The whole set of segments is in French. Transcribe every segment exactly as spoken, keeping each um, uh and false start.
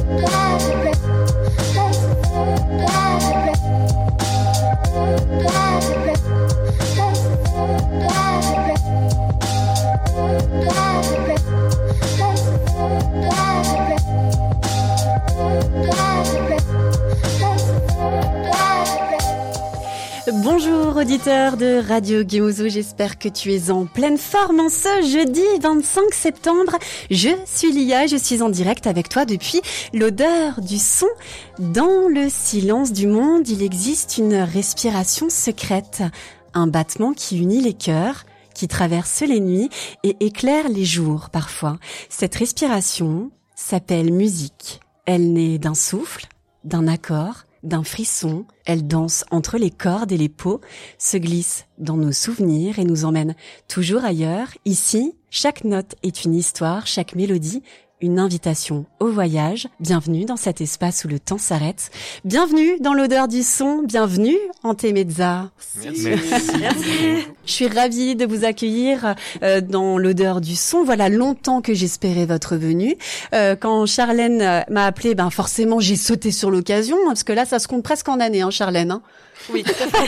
Bonjour auditeur de Radio Guémouzou, j'espère que tu es en pleine forme en ce jeudi vingt-cinq septembre. Je suis Lia, je suis en direct avec toi depuis l'odeur du son. Dans le silence du monde, il existe une respiration secrète, un battement qui unit les cœurs, qui traverse les nuits et éclaire les jours parfois. Cette respiration s'appelle musique. Elle naît d'un souffle, d'un accord, d'un frisson. Elle danse entre les cordes et les peaux, se glisse dans nos souvenirs et nous emmène toujours ailleurs. Ici, chaque note est une histoire, chaque mélodie une invitation au voyage. Bienvenue dans cet espace où le temps s'arrête. Bienvenue dans l'odeur du son. Bienvenue Antemezza. Merci. Merci. Je suis ravie de vous accueillir euh, dans l'odeur du son. Voilà longtemps que j'espérais votre venue. Euh, quand Charlène euh, m'a appelée, ben forcément j'ai sauté sur l'occasion parce que là ça se compte presque en années, hein, Charlène. Hein. Oui, tout à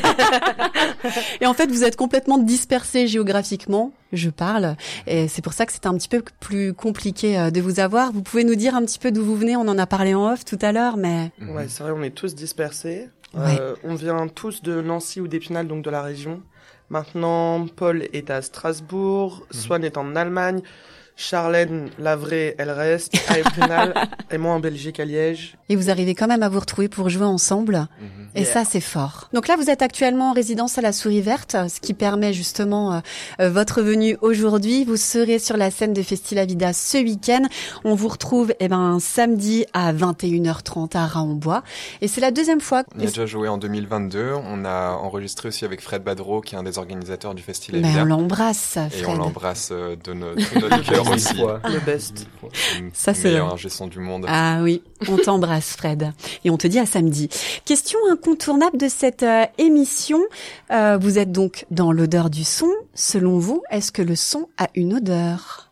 fait. Et en fait, vous êtes complètement dispersés géographiquement, je parle, et c'est pour ça que c'est un petit peu plus compliqué de vous avoir. Vous pouvez nous dire un petit peu d'où vous venez? On en a parlé en off tout à l'heure, mais... Ouais, c'est vrai, on est tous dispersés. Ouais. Euh, on vient tous de Nancy ou d'Épinal, donc de la région. Maintenant, Paul est à Strasbourg, mmh. Swan est en Allemagne, Charlène, la vraie, elle reste à Épinal, et moi en Belgique, à Liège. Et vous arrivez quand même à vous retrouver pour jouer ensemble. Mmh. Et yeah. Ça, c'est fort. Donc là, vous êtes actuellement en résidence à la Souris Verte, ce qui permet justement euh, votre venue aujourd'hui. Vous serez sur la scène de Festilavida ce week-end. On vous retrouve eh ben samedi à vingt et une heures trente à Raon-Bois. Et c'est la deuxième fois. On a déjà joué en deux mille vingt-deux. On a enregistré aussi avec Fred Badreau, qui est un des organisateurs du Festilavida. Mais on l'embrasse, Fred. Et on l'embrasse de no- tout notre cœur aussi. Le best. Ça, c'est meilleur ingé son du monde. Ah oui, on t'embrasse, Fred. Et on te dit à samedi. Question incontournable de cette euh, émission. Euh, vous êtes donc dans l'odeur du son. Selon vous, est-ce que le son a une odeur?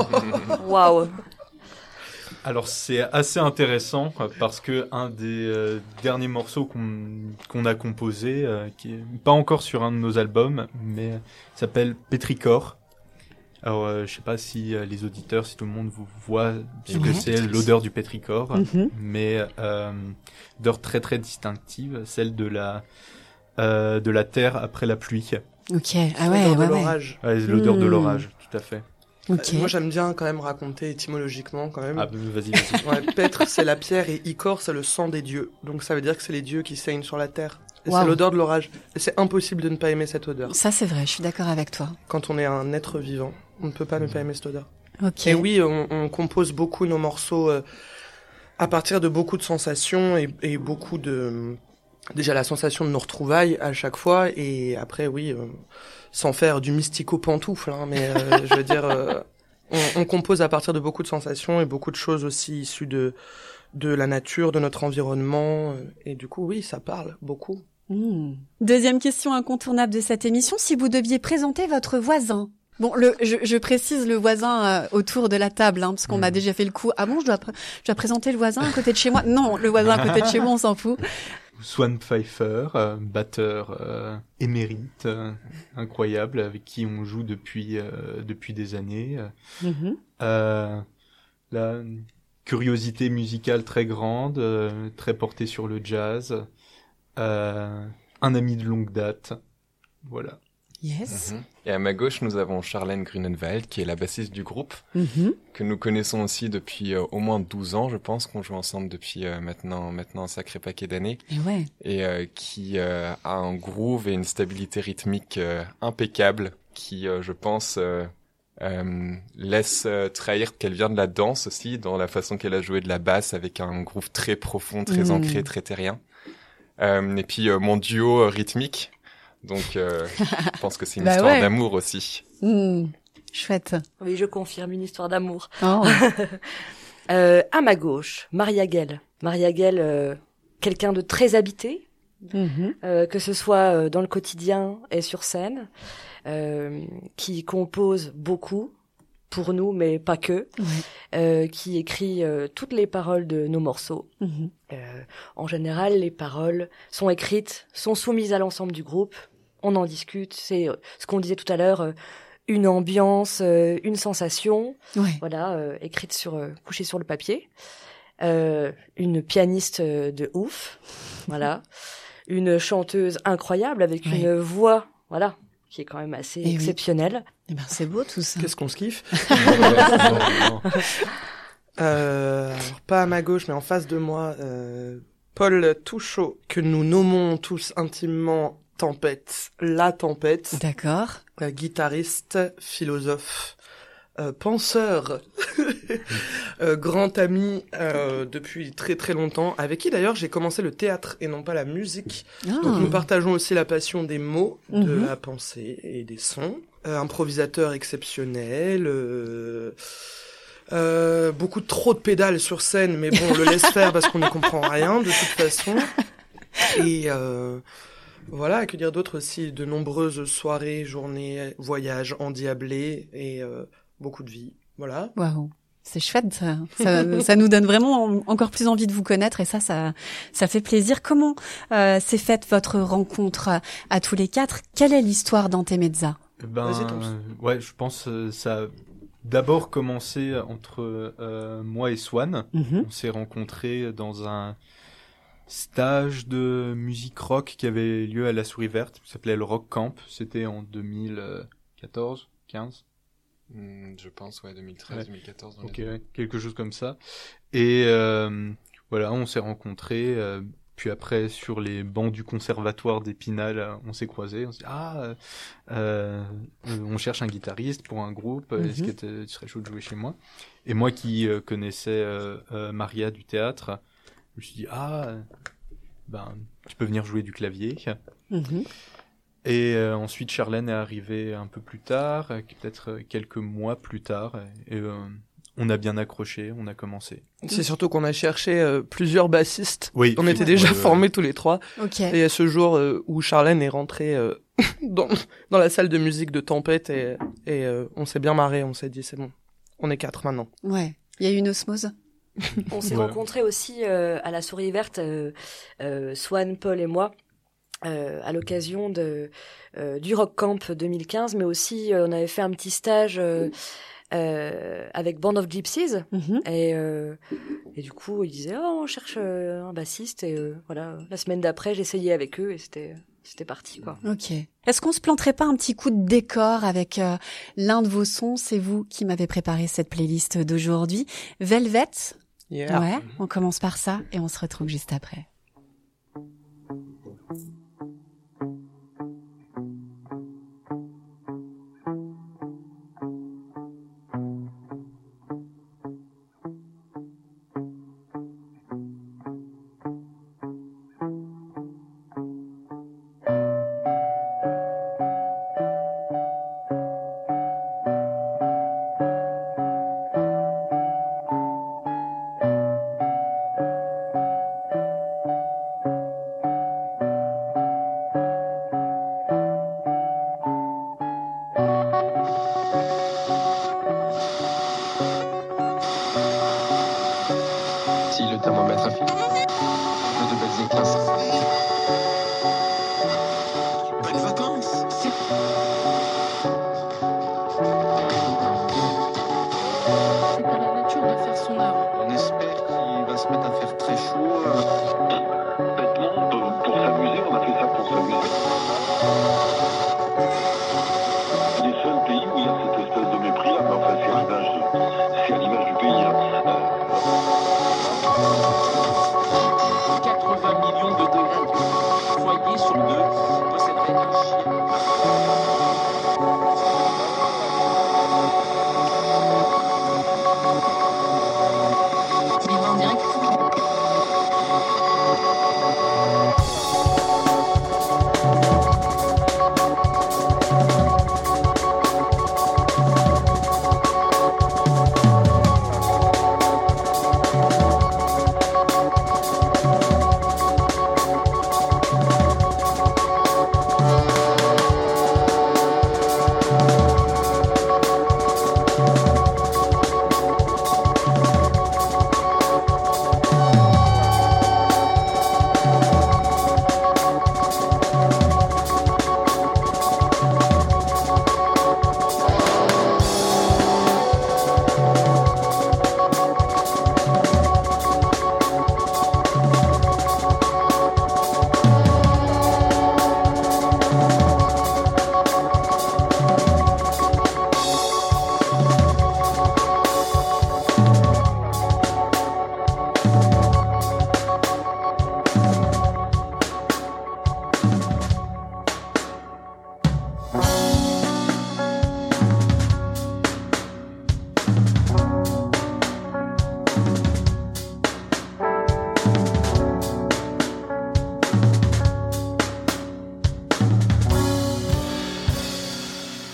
Waouh. Alors c'est assez intéressant parce que un des euh, derniers morceaux qu'on qu'on a composé, euh, qui est pas encore sur un de nos albums, mais euh, s'appelle Pétrichor. Alors, euh, je sais pas si euh, les auditeurs, si tout le monde vous voit ce que c'est l'odeur du pétrichor, mm-hmm. mais euh, odeur très très distinctive, celle de la euh, de la terre après la pluie. Ok, ah ouais, l'odeur ouais, de l'orage. Ouais, l'odeur mm. de l'orage, tout à fait. Okay. Euh, moi, j'aime bien quand même raconter étymologiquement quand même. Ah, vas-y, vas-y. Ouais, Pètre, c'est la pierre et Ichor, c'est le sang des dieux. Donc ça veut dire que c'est les dieux qui saignent sur la terre. Et wow. C'est l'odeur de l'orage. Et c'est impossible de ne pas aimer cette odeur. Ça, c'est vrai, je suis d'accord avec toi. Quand on est un être vivant, on ne peut pas ne pas aimer cette odeur. Okay. Et oui, on, on compose beaucoup nos morceaux euh, à partir de beaucoup de sensations et, et beaucoup de... Déjà la sensation de nos retrouvailles à chaque fois. Et après, oui, euh, sans faire du mystico-pantoufle, hein, mais euh, je veux dire... Euh, on, on compose à partir de beaucoup de sensations et beaucoup de choses aussi issues de, de la nature, de notre environnement. Et du coup, oui, ça parle beaucoup. Mmh. Deuxième question incontournable de cette émission, si vous deviez présenter votre voisin. Bon, le, je, je précise le voisin euh, autour de la table, hein, parce qu'on mmh. m'a déjà fait le coup. Ah bon, je dois, pr- je dois présenter le voisin à côté de chez moi? Non, le voisin à côté de chez moi, on s'en fout. Swan Pfeiffer, euh, batteur euh, émérite, euh, incroyable, avec qui on joue depuis euh, depuis des années. Mmh. Euh, la curiosité musicale très grande, euh, très portée sur le jazz. Euh, un ami de longue date, voilà. Yes. Mm-hmm. Et à ma gauche, nous avons Charlène Grunenwald, qui est la bassiste du groupe, mm-hmm. que nous connaissons aussi depuis euh, au moins douze ans, je pense, qu'on joue ensemble depuis euh, maintenant maintenant un sacré paquet d'années. Et ouais. Et euh, qui euh, a un groove et une stabilité rythmique euh, impeccable, qui, euh, je pense, euh, euh, laisse euh, trahir qu'elle vient de la danse aussi, dans la façon qu'elle a joué de la basse, avec un groove très profond, très mm. ancré, très terrien. Euh, et puis euh, mon duo euh, rythmique, donc euh, je pense que c'est une bah histoire ouais. d'amour aussi. Mmh, chouette. Oui, je confirme, une histoire d'amour. Oh. euh, à ma gauche, Maria Guel. Maria Guel, euh, quelqu'un de très habité, mmh. euh, que ce soit euh, dans le quotidien et sur scène, euh, qui compose beaucoup, pour nous, mais pas que, Ouais. euh, qui écrit euh, toutes les paroles de nos morceaux. Mhm. Euh, en général, les paroles sont écrites, sont soumises à l'ensemble du groupe, on en discute, c'est euh, ce qu'on disait tout à l'heure, euh, une ambiance, euh, une sensation, Ouais. voilà, euh, écrite sur, euh, couchée sur le papier. Euh, une pianiste euh, de ouf, voilà, une chanteuse incroyable avec Ouais. une voix, voilà, qui est quand même assez Eh oui. exceptionnelle. Eh ben, c'est beau tout ça. Qu'est-ce qu'on se kiffe. Non, non. Euh, alors, pas à ma gauche, mais en face de moi, euh, Paul Touchot, que nous nommons tous intimement Tempête, la Tempête, D'accord. euh, guitariste, philosophe, euh, penseur, euh, grand ami euh, depuis très très longtemps, avec qui d'ailleurs j'ai commencé le théâtre et non pas la musique. Ah. Donc nous partageons aussi la passion des mots, de Mhm. la pensée et des sons. Euh, improvisateur exceptionnel, euh, euh, beaucoup de trop de pédales sur scène, mais bon, on le laisse faire parce qu'on ne comprend rien de toute façon. Et euh, voilà, que dire d'autre aussi, de nombreuses soirées, journées, voyages endiablés et euh, beaucoup de vie. Voilà. Waouh. C'est chouette, ça. Ça, ça nous donne vraiment en- encore plus envie de vous connaître et ça, ça, ça fait plaisir. Comment euh, s'est faite votre rencontre à, à tous les quatre? Quelle est l'histoire d'Antemezza? Ben, Vas-y, Thompson. euh, ouais, je pense euh, ça a d'abord commencé entre euh, moi et Swan. Mhm. On s'est rencontrés dans un stage de musique rock qui avait lieu à la Souris Verte, qui s'appelait le Rock Camp. C'était en deux mille quatorze, quinze. Hmm, je pense, ouais, deux mille treize, Ouais. deux mille quatorze. Dans Ok, les deux. ouais, quelque chose comme ça. Et euh, voilà, on s'est rencontrés. euh, puis après, sur les bancs du conservatoire d'Épinal, euh, on s'est croisés. On s'est dit, ah, euh, euh, on cherche un guitariste pour un groupe. Est-ce Mhm. que t'es- tu serais chaud de jouer chez moi? Et moi qui euh, connaissais euh, euh, Maria du théâtre, je me suis dit, ah, euh, ben, tu peux venir jouer du clavier. Mhm. Et euh, ensuite, Charlène est arrivée un peu plus tard, euh, peut-être euh, quelques mois plus tard. Et euh, on a bien accroché, on a commencé. C'est surtout qu'on a cherché euh, plusieurs bassistes. Oui. On était Ouais. déjà Ouais, ouais. formés tous les trois. Ok. Et à ce jour euh, où Charlène est rentrée euh, dans, dans la salle de musique de Tempête et, et euh, on s'est bien marré, on s'est dit c'est bon, on est quatre maintenant. Ouais. Il y a eu une osmose. On s'est Ouais. rencontrés aussi euh, à la Souris Verte, euh, euh, Swan, Paul et moi, euh, à l'occasion de euh, du Rock Camp deux mille quinze, mais aussi euh, on avait fait un petit stage euh, euh, avec Band of Gypsies. Mhm. Et, euh, et du coup, ils disaient oh, on cherche euh, un bassiste. Et euh, voilà, la semaine d'après, j'essayais avec eux et c'était c'était parti quoi. Ok. Est-ce qu'on se planterait pas un petit coup de décor avec euh, l'un de vos sons? C'est vous qui m'avez préparé cette playlist d'aujourd'hui. Velvet. Yeah. Ouais. On commence par ça et on se retrouve juste après. Si le thermomètre affiche de belles éclairs. Bonnes vacances. C'est à la nature de faire son œuvre. On espère qu'il va se mettre à faire très chaud. Bêtement, pour, pour s'amuser, on a fait ça pour s'amuser. Les seuls pays où il y a cette espèce de mépris là, mais enfin c'est à l'image de- c'est à l'image du pays. Hein. quatre-vingts millions de degrés. Foyer sur deux posséderait un chien. Tu les vois en direct?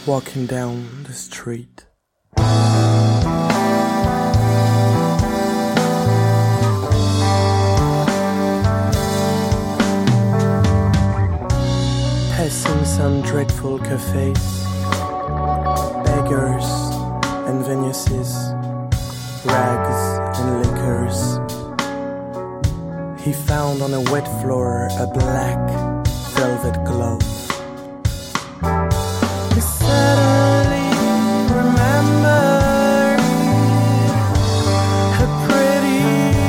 walking down the street. Passing some dreadful cafes, beggars and Venuses, rags and liquors. He found on a wet floor a black velvet glove. He suddenly remembered her pretty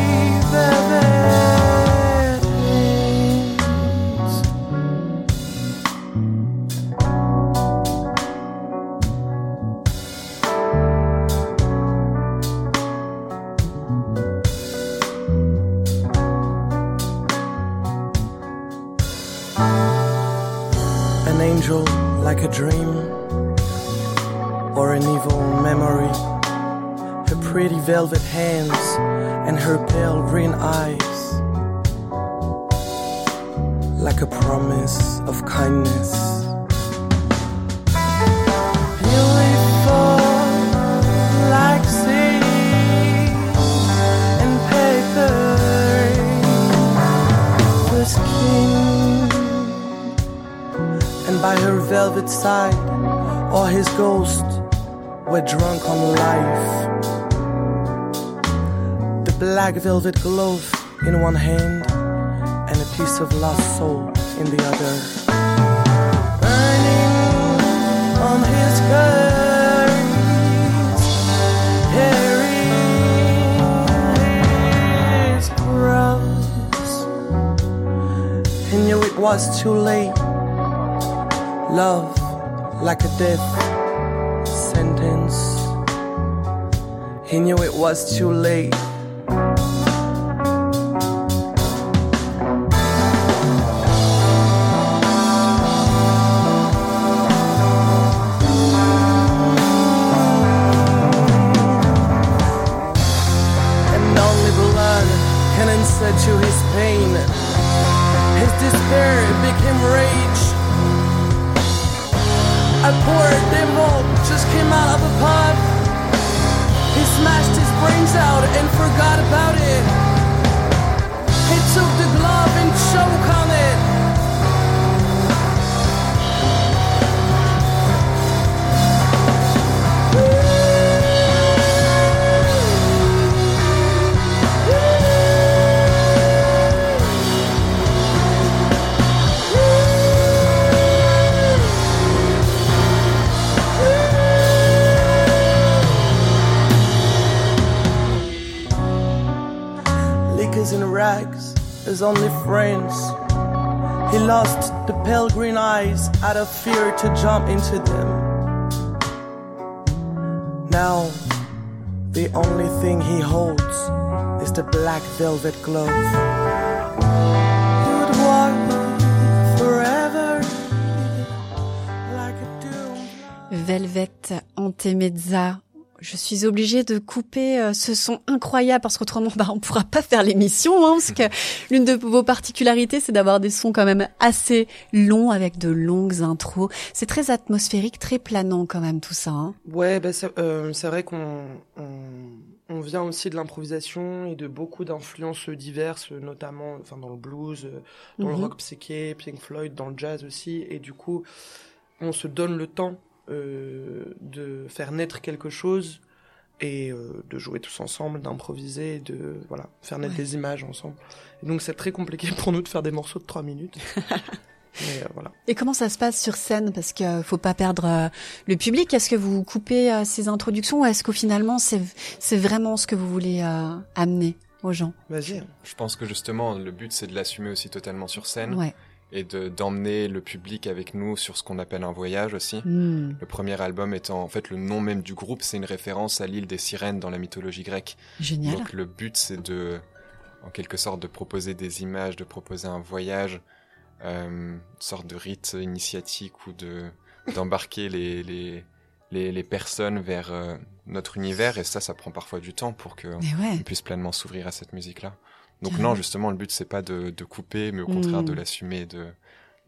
velvet hands. An angel like a dream, or an evil memory. Her pretty velvet hands and her pale green eyes, like a promise of kindness. Beautiful like sea and paper, the skin. And by her velvet side, all his ghosts were drunk on life. The black velvet glove in one hand and a piece of lost soul in the other. Burning on his skirts, tearing his cross. He knew it was too late. Love like a death sentence. He knew it was too late. And only blood can answer to his pain. His despair became rage. A poor devil just came out of a pub. He smashed his brains out and forgot about it. He took the glove and choked on it. In rags, his only friends. He lost the pale green eyes out of fear to jump into them. Now, the only thing he holds is the black velvet glove. He would walk forever like a doom. Velvet Antemezza. Je suis obligée de couper euh, ce son incroyable parce qu'autrement, bah, on pourra pas faire l'émission, hein, parce que l'une de vos particularités, c'est d'avoir des sons quand même assez longs avec de longues intros. C'est très atmosphérique, très planant quand même tout ça. Hein. Ouais, bah c'est, euh, c'est vrai qu'on on, on vient aussi de l'improvisation et de beaucoup d'influences diverses, notamment, enfin dans le blues, dans mm-hmm. le rock psyché, Pink Floyd, dans le jazz aussi, et du coup, on se donne le temps. Euh, de faire naître quelque chose et euh, de jouer tous ensemble, d'improviser, de voilà, faire naître ouais. des images ensemble. Et donc c'est très compliqué pour nous de faire des morceaux de trois minutes. Mais, euh, voilà. Et comment ça se passe sur scène? Parce qu'il euh, faut pas perdre euh, le public. Est-ce que vous coupez euh, ces introductions ou est-ce qu'au finalement c'est, c'est vraiment ce que vous voulez euh, amener aux gens? Vas-y. Je pense que justement le but c'est de l'assumer aussi totalement sur scène. Ouais. Et de, d'emmener le public avec nous sur ce qu'on appelle un voyage aussi. Mmh. Le premier album étant, en fait, le nom même du groupe, c'est une référence à l'île des sirènes dans la mythologie grecque. Génial. Donc le but, c'est de, en quelque sorte, de proposer des images, de proposer un voyage, euh, une sorte de rite initiatique ou de, d'embarquer les, les, les, les personnes vers euh, notre univers. Et ça, ça prend parfois du temps pour qu'on ouais. puisse pleinement s'ouvrir à cette musique-là. Donc non, justement, le but, c'est pas de, de couper, mais au contraire mmh. de l'assumer, de,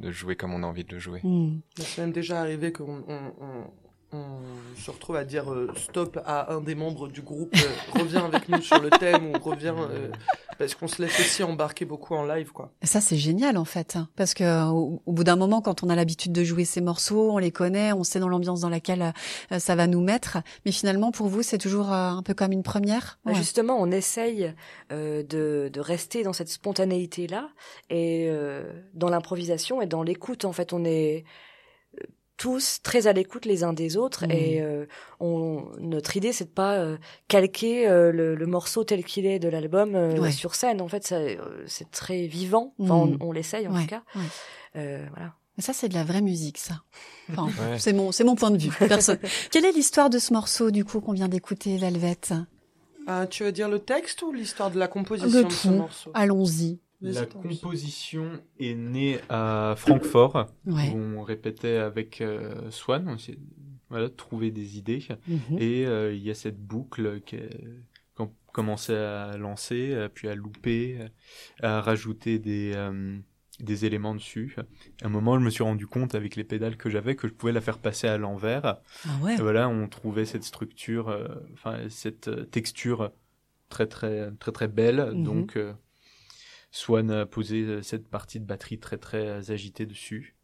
de jouer comme on a envie de le jouer. Mm. C'est même déjà arrivé qu'on on, on, on se retrouve à dire euh, stop à un des membres du groupe, euh, reviens avec nous sur le thème, ou reviens, euh, parce qu'on se laisse aussi embarquer beaucoup en live, quoi. Ça, c'est génial, en fait. Parce que, au, au bout d'un moment, quand on a l'habitude de jouer ces morceaux, on les connaît, on sait dans l'ambiance dans laquelle euh, ça va nous mettre. Mais finalement, pour vous, c'est toujours euh, un peu comme une première. Bah, Ouais. Justement, on essaye euh, de, de rester dans cette spontanéité-là et euh, dans l'improvisation et dans l'écoute. En fait, on est euh, tous très à l'écoute les uns des autres Mmh. et euh, on, notre idée, c'est de pas euh, calquer euh, le, le morceau tel qu'il est de l'album euh, Ouais. sur scène. En fait, ça, euh, c'est très vivant. Enfin, Mmh. on, on l'essaye en Ouais, tout cas. ouais. Euh, voilà. Mais ça, c'est de la vraie musique, ça. Enfin, Ouais. c'est mon, c'est mon point de vue. Personne. Quelle est l'histoire de ce morceau, du coup, qu'on vient d'écouter, Velvet? Ah, tu veux dire le texte ou l'histoire de la composition Le de ce tout. morceau? Allons-y. La composition est née à Francfort, Ouais. où on répétait avec euh, Swan, on essayait voilà, de trouver des idées. Mhm. Et euh, il y a cette boucle qui a- qu'on commençait à lancer, euh, puis à louper, euh, à rajouter des, euh, des éléments dessus. À un moment, je me suis rendu compte avec les pédales que j'avais que je pouvais la faire passer à l'envers. Ah ouais. Et voilà, on trouvait cette structure, euh, enfin cette euh, texture très très très très belle. Mhm. Donc euh, Swan a posé euh, cette partie de batterie très très euh, agitée dessus.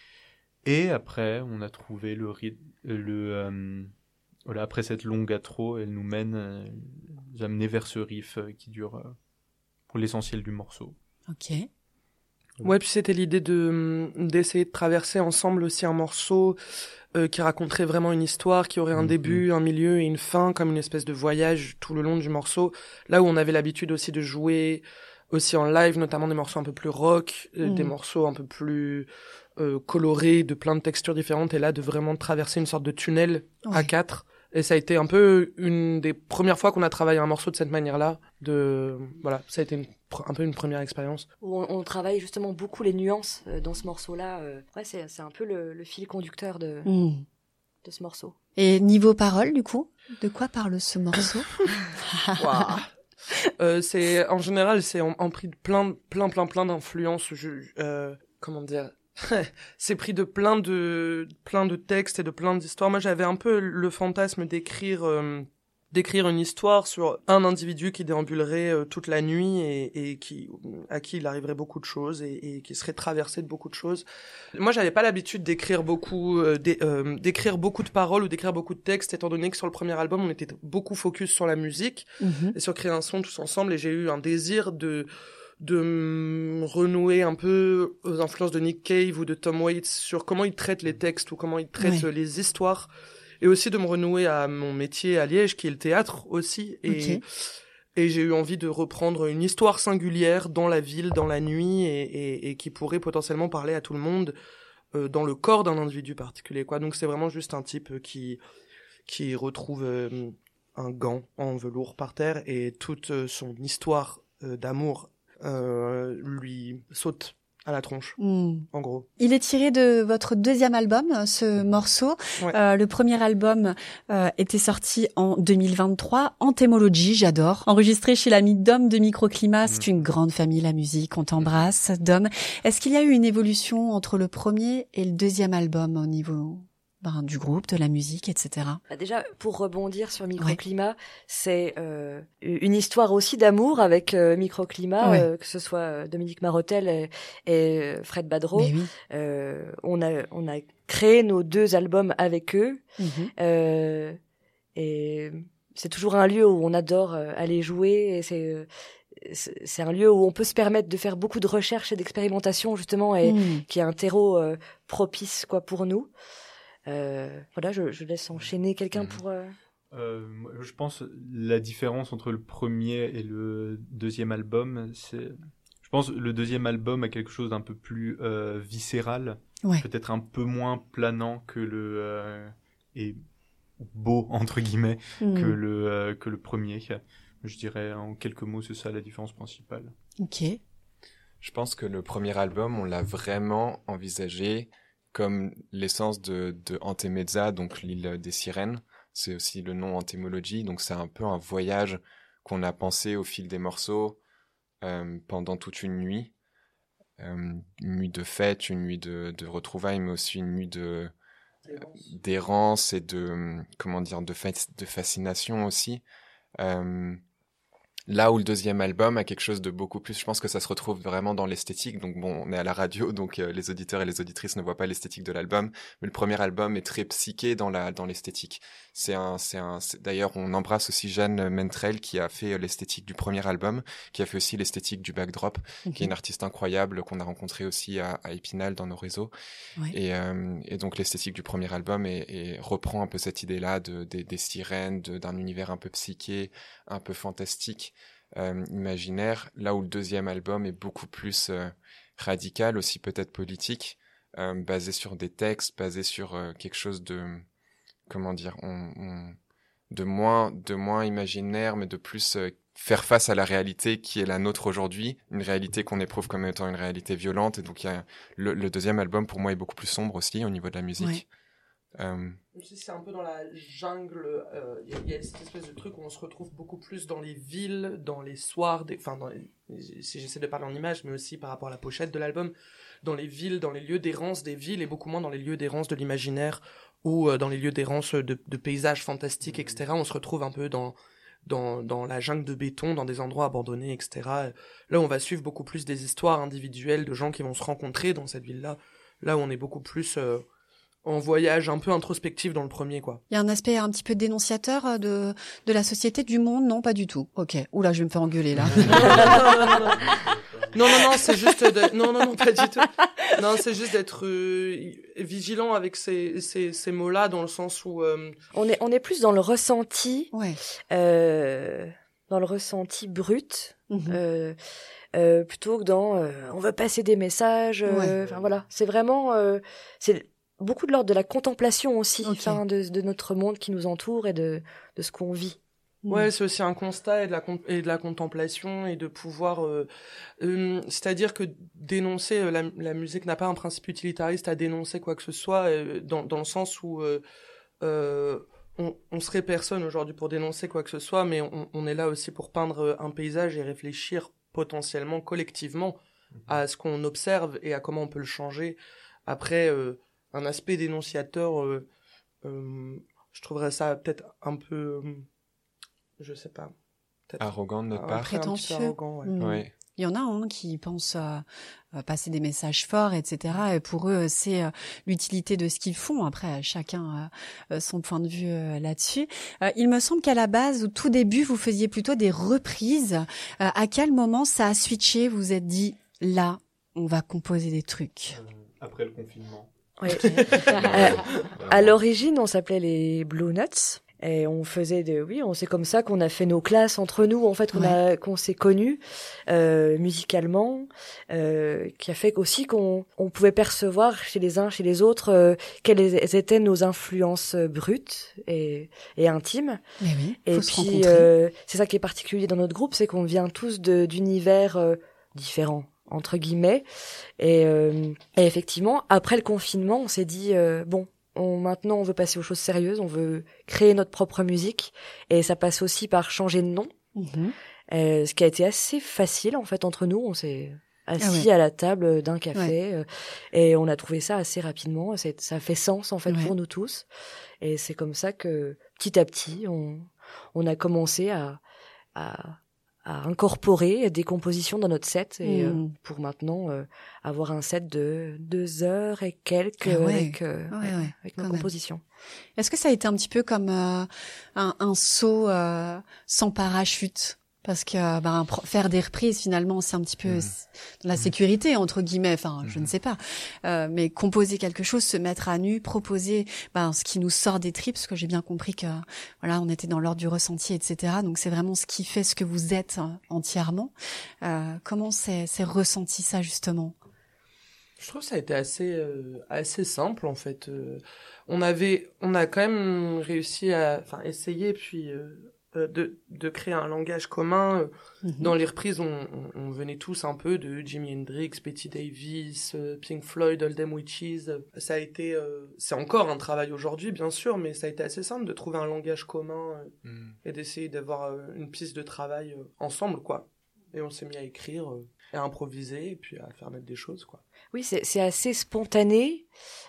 Et après, on a trouvé le rythme, le euh, voilà, après cette longue intro, elle nous mène, euh, nous a amené vers ce riff euh, qui dure euh, pour l'essentiel du morceau. Ok. Ouais, puis c'était l'idée de d'essayer de traverser ensemble aussi un morceau euh, qui raconterait vraiment une histoire, qui aurait un Mhm. début, un milieu et une fin, comme une espèce de voyage tout le long du morceau. Là où on avait l'habitude aussi de jouer aussi en live, notamment des morceaux un peu plus rock, euh, Mhm. des morceaux un peu plus euh, colorés, de plein de textures différentes, et là de vraiment traverser une sorte de tunnel à Ouais. quatre. Et ça a été un peu une des premières fois qu'on a travaillé un morceau de cette manière-là. De voilà, ça a été une pr- un peu une première expérience. Où on, on travaille justement beaucoup les nuances euh, dans ce morceau-là. euh. Ouais, c'est, c'est un peu le, le fil conducteur de, Mm. de ce morceau. Et niveau parole, du coup, de quoi parle ce morceau? Waouh. Euh, c'est en général c'est en, en pris de plein plein plein plein d'influences. Je, euh, comment dire c'est pris de plein de plein de textes et de plein d'histoires. Moi j'avais un peu le fantasme d'écrire euh, d'écrire une histoire sur un individu qui déambulerait euh, toute la nuit et, et qui à qui il arriverait beaucoup de choses et, et qui serait traversé de beaucoup de choses. Moi j'avais pas l'habitude d'écrire beaucoup euh, d'é- euh, d'écrire beaucoup de paroles ou d'écrire beaucoup de textes, étant donné que sur le premier album on était beaucoup focus sur la musique Mhm. et sur créer un son tous ensemble, et j'ai eu un désir de de me renouer un peu aux influences de Nick Cave ou de Tom Waits sur comment ils traitent les textes ou comment ils traitent Ouais. euh, les histoires, et aussi de me renouer à mon métier à Liège qui est le théâtre aussi, et Ok. et j'ai eu envie de reprendre une histoire singulière dans la ville, dans la nuit, et, et, et qui pourrait potentiellement parler à tout le monde euh, dans le corps d'un individu particulier, quoi. Donc c'est vraiment juste un type euh, qui qui retrouve euh, un gant en velours par terre, et toute euh, son histoire euh, d'amour euh, lui saute à la tronche, Mm. en gros. Il est tiré de votre deuxième album, ce morceau. Ouais. Euh, le premier album euh, était sorti en deux mille vingt-trois. Anthemology, j'adore. Enregistré chez l'ami Dom de Microclimat. C'est une grande famille, la musique. On t'embrasse, Dom. Est-ce qu'il y a eu une évolution entre le premier et le deuxième album au niveau ben, du groupe, de la musique, et cetera? Bah déjà, pour rebondir sur Microclimat, c'est euh, une histoire aussi d'amour avec euh, Microclimat, Ouais. euh, que ce soit euh, Dominique Marotel et, et Fred Badreau. Mais oui. Euh, on a on a créé nos deux albums avec eux, Mhm. euh, et c'est toujours un lieu où on adore euh, aller jouer. Et c'est euh, c'est c'est un lieu où on peut se permettre de faire beaucoup de recherches et d'expérimentation justement, et Mm. qui est un terreau euh, propice quoi pour nous. Euh, voilà, je, je laisse enchaîner quelqu'un Mhm. pour. euh, Euh, moi, je pense la différence entre le premier et le deuxième album, c'est, je pense le deuxième album a quelque chose d'un peu plus euh, viscéral, Ouais. peut-être un peu moins planant que le euh, et beau entre guillemets Mm. que le euh, que le premier. Je dirais en quelques mots, c'est ça la différence principale. Ok. Je pense que le premier album, on l'a vraiment envisagé comme l'essence de, de Antemezza, donc l'île des sirènes. C'est aussi le nom Anthemology, donc c'est un peu un voyage qu'on a pensé au fil des morceaux euh, pendant toute une nuit. euh, une nuit de fête, une nuit de, de retrouvailles, mais aussi une nuit de d'errance et de comment dire de, fa- de fascination aussi. Euh, Là où le deuxième album a quelque chose de beaucoup plus, je pense que ça se retrouve vraiment dans l'esthétique. Donc bon, on est à la radio, donc euh, les auditeurs et les auditrices ne voient pas l'esthétique de l'album, mais le premier album est très psyché dans la dans l'esthétique. C'est un, c'est un. C'est... D'ailleurs, on embrasse aussi Jeanne Mentrel qui a fait l'esthétique du premier album, qui a fait aussi l'esthétique du Backdrop, mm-hmm. qui est une artiste incroyable qu'on a rencontrée aussi à, à Épinal dans nos réseaux. Ouais. Et, euh, et donc l'esthétique du premier album est, est, reprend un peu cette idée-là de, de des sirènes, de, d'un univers un peu psyché, un peu fantastique. Euh, imaginaire, là où le deuxième album est beaucoup plus euh, radical, aussi peut-être politique, euh, basé sur des textes, basé sur euh, quelque chose de, comment dire, on, on, de moins, de moins imaginaire, mais de plus euh, faire face à la réalité qui est la nôtre aujourd'hui, une réalité qu'on éprouve comme étant une réalité violente. Et donc il y a le, le deuxième album pour moi est beaucoup plus sombre aussi au niveau de la musique. Ouais. Euh... C'est un peu dans la jungle, il euh, y, y a cette espèce de truc où on se retrouve beaucoup plus dans les villes, dans les soirs, enfin si j'essaie de parler en images, mais aussi par rapport à la pochette de l'album, dans les villes, dans les lieux d'errance des villes et beaucoup moins dans les lieux d'errance de l'imaginaire ou euh, dans les lieux d'errance de, de paysages fantastiques, et cetera. On se retrouve un peu dans, dans, dans la jungle de béton, dans des endroits abandonnés, et cetera. Là, on va suivre beaucoup plus des histoires individuelles de gens qui vont se rencontrer dans cette ville-là. Là où on est beaucoup plus... Euh, en voyage un peu introspectif dans le premier, quoi. Il y a un aspect un petit peu dénonciateur de, de la société, du monde, non, pas du tout. Ok. Oula, je vais me faire engueuler, là. non, non, non, c'est juste de... non, non, non, pas du tout. Non, c'est juste d'être euh, vigilant avec ces, ces, ces mots-là, dans le sens où... Euh... On est, on est plus dans le ressenti, ouais. euh, dans le ressenti brut, mm-hmm. euh, euh, plutôt que dans... Euh, on veut passer des messages, enfin euh, ouais. voilà. C'est vraiment... Euh, c'est beaucoup de l'ordre de la contemplation aussi, okay. enfin, de, de notre monde qui nous entoure et de, de ce qu'on vit. Ouais, c'est aussi un constat et de la, et de la contemplation et de pouvoir... Euh, euh, c'est-à-dire que dénoncer, euh, la, la musique n'a pas un principe utilitariste à dénoncer quoi que ce soit, euh, dans, dans le sens où euh, euh, on, on serait personne aujourd'hui pour dénoncer quoi que ce soit, mais on, on est là aussi pour peindre un paysage et réfléchir potentiellement collectivement mmh. à ce qu'on observe et à comment on peut le changer. Après... Euh, un aspect dénonciateur, euh, euh, je trouverais ça peut-être un peu, euh, je sais pas, peut-être arrogant de notre part, prétentieux. Arrogant, ouais. Mmh. Ouais. Il y en a hein, qui pensent à, à passer des messages forts, et cetera. Et pour eux, c'est euh, l'utilité de ce qu'ils font. Après, chacun a euh, son point de vue euh, là-dessus. Euh, il me semble qu'à la base, au tout début, vous faisiez plutôt des reprises. Euh, à quel moment ça a switché? Vous vous êtes dit, là, on va composer des trucs. Euh, après le confinement. Oui. euh, à l'origine, on s'appelait les Blue Nuts et on faisait de, oui, on c'est comme ça qu'on a fait nos classes entre nous, en fait, qu'on ouais. a, qu'on s'est connus euh, musicalement, euh, qui a fait aussi qu'on, on pouvait percevoir chez les uns, chez les autres, euh, quelles étaient nos influences brutes et, et intimes. Mais oui, et puis, euh, c'est ça qui est particulier dans notre groupe, c'est qu'on vient tous de, d'univers euh, différents. Entre guillemets, et, euh, et effectivement, après le confinement, on s'est dit euh, bon, on, maintenant on veut passer aux choses sérieuses, on veut créer notre propre musique, et ça passe aussi par changer de nom, mm-hmm. euh, ce qui a été assez facile en fait entre nous. On s'est assis ah ouais. à la table d'un café ouais. euh, et on a trouvé ça assez rapidement. C'est, ça fait sens en fait ouais. pour nous tous, et c'est comme ça que petit à petit, on, on a commencé à, à à incorporer des compositions dans notre set et mmh. euh, pour maintenant euh, avoir un set de deux heures et quelques ah ouais. avec, euh, ouais, ouais, avec nos compositions. Même. Est-ce que ça a été un petit peu comme euh, un, un saut euh, sans parachute? Parce que ben, faire des reprises, finalement, c'est un petit peu mmh. la sécurité, entre guillemets, enfin, mmh. je ne sais pas. Euh, mais composer quelque chose, se mettre à nu, proposer ben, ce qui nous sort des tripes, parce que j'ai bien compris que voilà, on était dans l'ordre du ressenti, et cetera. Donc, c'est vraiment ce qui fait ce que vous êtes hein, entièrement. Euh, comment c'est, c'est ressenti ça, justement? Je trouve que ça a été assez, euh, assez simple, en fait. Euh, on avait, on a quand même réussi à, enfin, essayer, puis... Euh, De, de créer un langage commun. Mm-hmm. Dans les reprises, on, on, on venait tous un peu de Jimi Hendrix, Betty Davis, euh, Pink Floyd, All Them Witches. Ça a été, euh, c'est encore un travail aujourd'hui, bien sûr, mais ça a été assez simple de trouver un langage commun euh, mm. et d'essayer d'avoir euh, une piste de travail euh, ensemble, quoi. et on s'est mis à écrire, euh, à improviser, et puis à faire naître des choses, quoi. Oui, c'est, c'est assez spontané,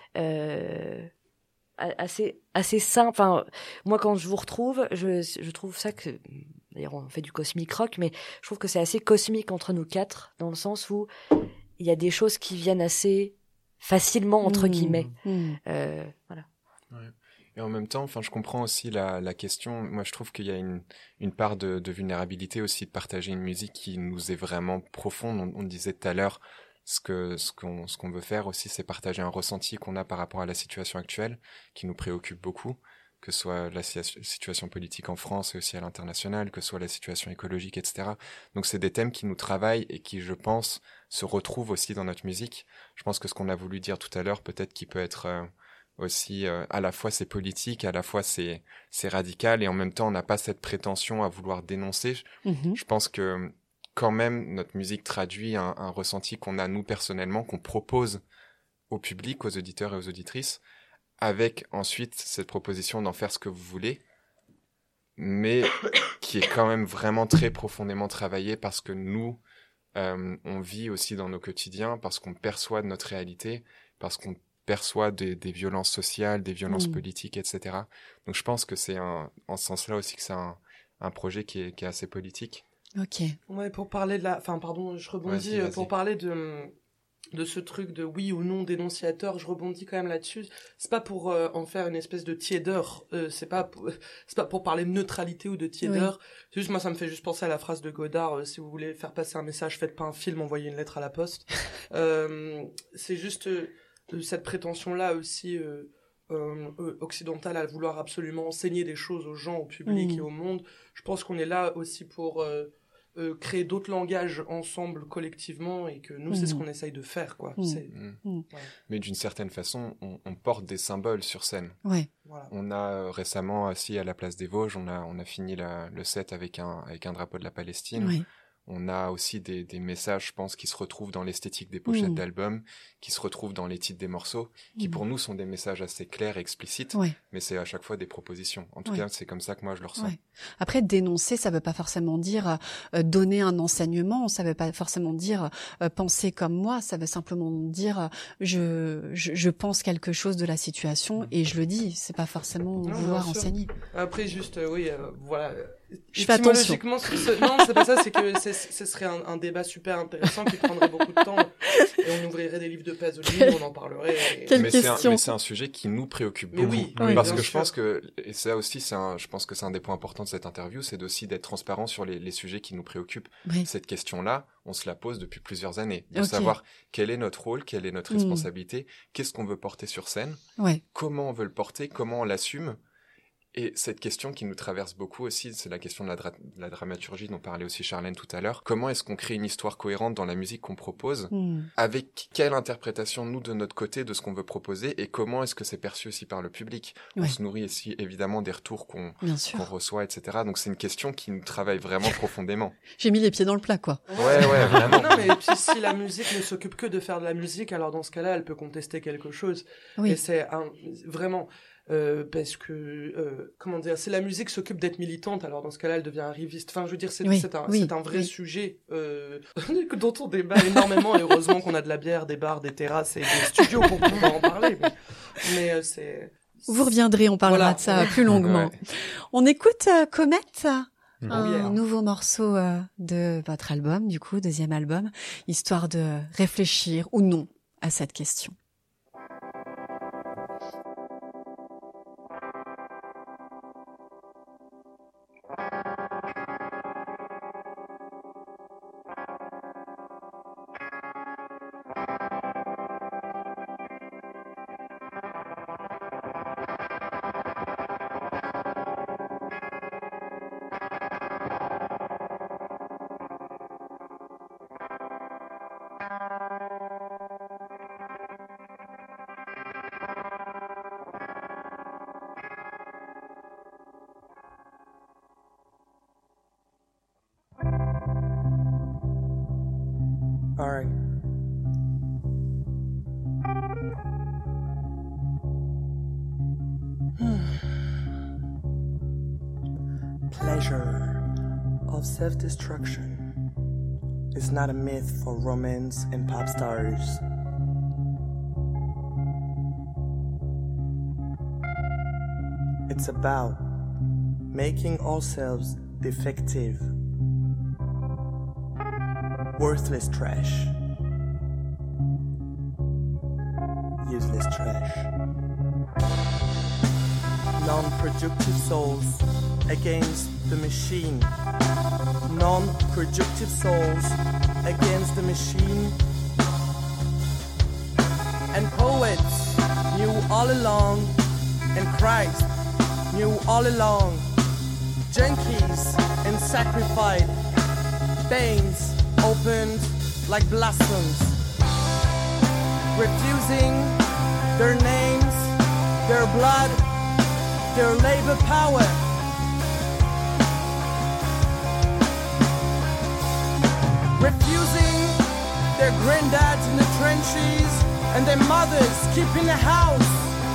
euh, assez, assez simple. Enfin, moi, quand je vous retrouve, je, je trouve ça que, d'ailleurs, on fait du cosmic rock, mais je trouve que c'est assez cosmique entre nous quatre, dans le sens où il y a des choses qui viennent assez facilement, entre Mmh. guillemets. Mmh. Euh, voilà. Ouais. Et en même temps, enfin, je comprends aussi la, la question. Moi, je trouve qu'il y a une, une part de, de vulnérabilité aussi de partager une musique qui nous est vraiment profonde. On, on disait tout à l'heure, ce que, ce qu'on, ce qu'on veut faire aussi, c'est partager un ressenti qu'on a par rapport à la situation actuelle, qui nous préoccupe beaucoup, que ce soit la si- situation politique en France et aussi à l'international, que ce soit la situation écologique, et cetera. Donc, c'est des thèmes qui nous travaillent et qui, je pense, se retrouvent aussi dans notre musique. Je pense que ce qu'on a voulu dire tout à l'heure, peut-être qu'il peut être euh, aussi euh, à la fois c'est politique, à la fois c'est c'est radical, et en même temps on n'a pas cette prétention à vouloir dénoncer. Mhm. Je pense que quand même notre musique traduit un, un ressenti qu'on a nous personnellement, qu'on propose au public, aux auditeurs et aux auditrices, avec ensuite cette proposition d'en faire ce que vous voulez, mais qui est quand même vraiment très profondément travaillée parce que nous euh, on vit aussi dans nos quotidiens, parce qu'on perçoit de notre réalité, parce qu'on perçoit des, des violences sociales, des violences Mmh. politiques, et cetera. Donc je pense que c'est un, en ce sens-là aussi que c'est un, un projet qui est, qui est assez politique. Ok. Ouais, pour parler de la... Enfin, pardon, je rebondis. Vas-y, euh, vas-y. Pour parler de, de ce truc de oui ou non dénonciateur, je rebondis quand même là-dessus. C'est pas pour euh, en faire une espèce de tiédeur. Euh, c'est pas pour... c'est pas pour parler de neutralité ou de tiédeur. C'est juste, moi, ça me fait juste penser à la phrase de Godard. euh, si vous voulez faire passer un message, faites pas un film, envoyez une lettre à la poste. euh, c'est juste euh, cette prétention-là aussi... Euh, Euh, euh, occidentale à vouloir absolument enseigner des choses aux gens, au public Mmh. et au monde. Je pense qu'on est là aussi pour euh, euh, créer d'autres langages ensemble, collectivement, et que nous, Mmh. c'est ce qu'on essaye de faire, quoi. Mmh. C'est, Mm. Mm. ouais, Mais d'une certaine façon, on, on porte des symboles sur scène. Ouais. voilà. On a euh, récemment, assis à la place des Vosges, on a, on a fini la, le set avec un, avec un drapeau de la Palestine. Ouais. On a aussi des, des messages, je pense, qui se retrouvent dans l'esthétique des pochettes Mm. d'albums, qui se retrouvent dans les titres des morceaux, qui Mm. pour nous sont des messages assez clairs et explicites, Ouais. mais c'est à chaque fois des propositions. En tout Ouais. cas, c'est comme ça que moi je le ressens. Ouais. Après, dénoncer, ça veut pas forcément dire euh, donner un enseignement, ça veut pas forcément dire euh, penser comme moi, ça veut simplement dire euh, je, je je pense quelque chose de la situation et je le dis, c'est pas forcément Non, vouloir bien sûr. enseigner. Après, juste, euh, oui, euh, voilà. Je fais attention. Étymologiquement, ce- ce- non, c'est pas ça, c'est que c'est- ce serait un, un débat super intéressant qui prendrait beaucoup de temps. Et on ouvrirait des livres de Pasolini, on en parlerait. Et... Quelle mais c'est un, question. mais c'est un sujet qui nous préoccupe Mais beaucoup. oui, oui, parce bien que je sûr. pense que, et ça aussi, c'est un, je pense que c'est un des points importants de cette interview, c'est aussi d'être transparent sur les, les sujets qui nous préoccupent. Oui. Cette question-là, on se la pose depuis plusieurs années. De Ok. savoir quel est notre rôle, quelle est notre Mm. responsabilité, qu'est-ce qu'on veut porter sur scène, Ouais. comment on veut le porter, comment on l'assume. Et cette question qui nous traverse beaucoup aussi, c'est la question de la, dra- de la dramaturgie dont parlait aussi Charlène tout à l'heure. Comment est-ce qu'on crée une histoire cohérente dans la musique qu'on propose? Mm. Avec quelle interprétation, nous, de notre côté, de ce qu'on veut proposer, et comment est-ce que c'est perçu aussi par le public? Ouais. On se nourrit aussi, évidemment, des retours qu'on Bien qu'on sûr. reçoit, et cetera. Donc c'est une question qui nous travaille vraiment profondément. J'ai mis les pieds dans le plat, quoi. Ouais, ouais, vraiment. Non, mais puis si la musique ne s'occupe que de faire de la musique, alors dans ce cas-là, elle peut contester quelque chose. Oui. Et c'est un, vraiment, euh, parce que, euh, comment dire, si la musique s'occupe d'être militante, alors dans ce cas-là, elle devient arriviste. Enfin, je veux dire, c'est Oui, c'est un, oui, c'est un vrai oui. sujet euh, dont on débat énormément. Et heureusement qu'on a de la bière, des bars, des terrasses et des studios pour pouvoir en parler. Mais, mais euh, c'est... Vous reviendrez, on parlera Voilà. de ça plus longuement. Ouais. On écoute euh, Comet, un Oh yeah. nouveau morceau euh, de votre album, du coup, deuxième album, histoire de réfléchir ou non à cette question. All right. Pleasure of self-destruction is not a myth for romance and pop stars. It's about making ourselves defective, worthless trash, useless trash, non-productive souls against the machine, non-productive souls against the machine. And poets knew all along, and Christ knew all along, junkies and sacrificed, veins opened like blossoms, refusing their names, their blood, their labor power. Refusing their granddads in the trenches and their mothers keeping the house.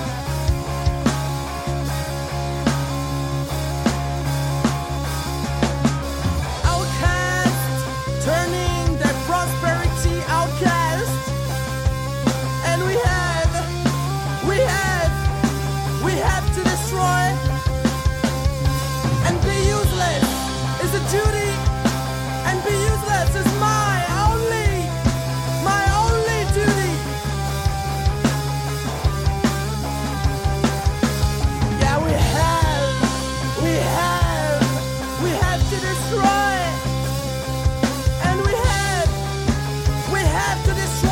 Outcast, turning their prosperity outcast. And we have, we have, we have to destroy and be useless is a duty. And be useless is my only, my only duty. Yeah, we have, we have, we have to destroy. And we have, we have to destroy.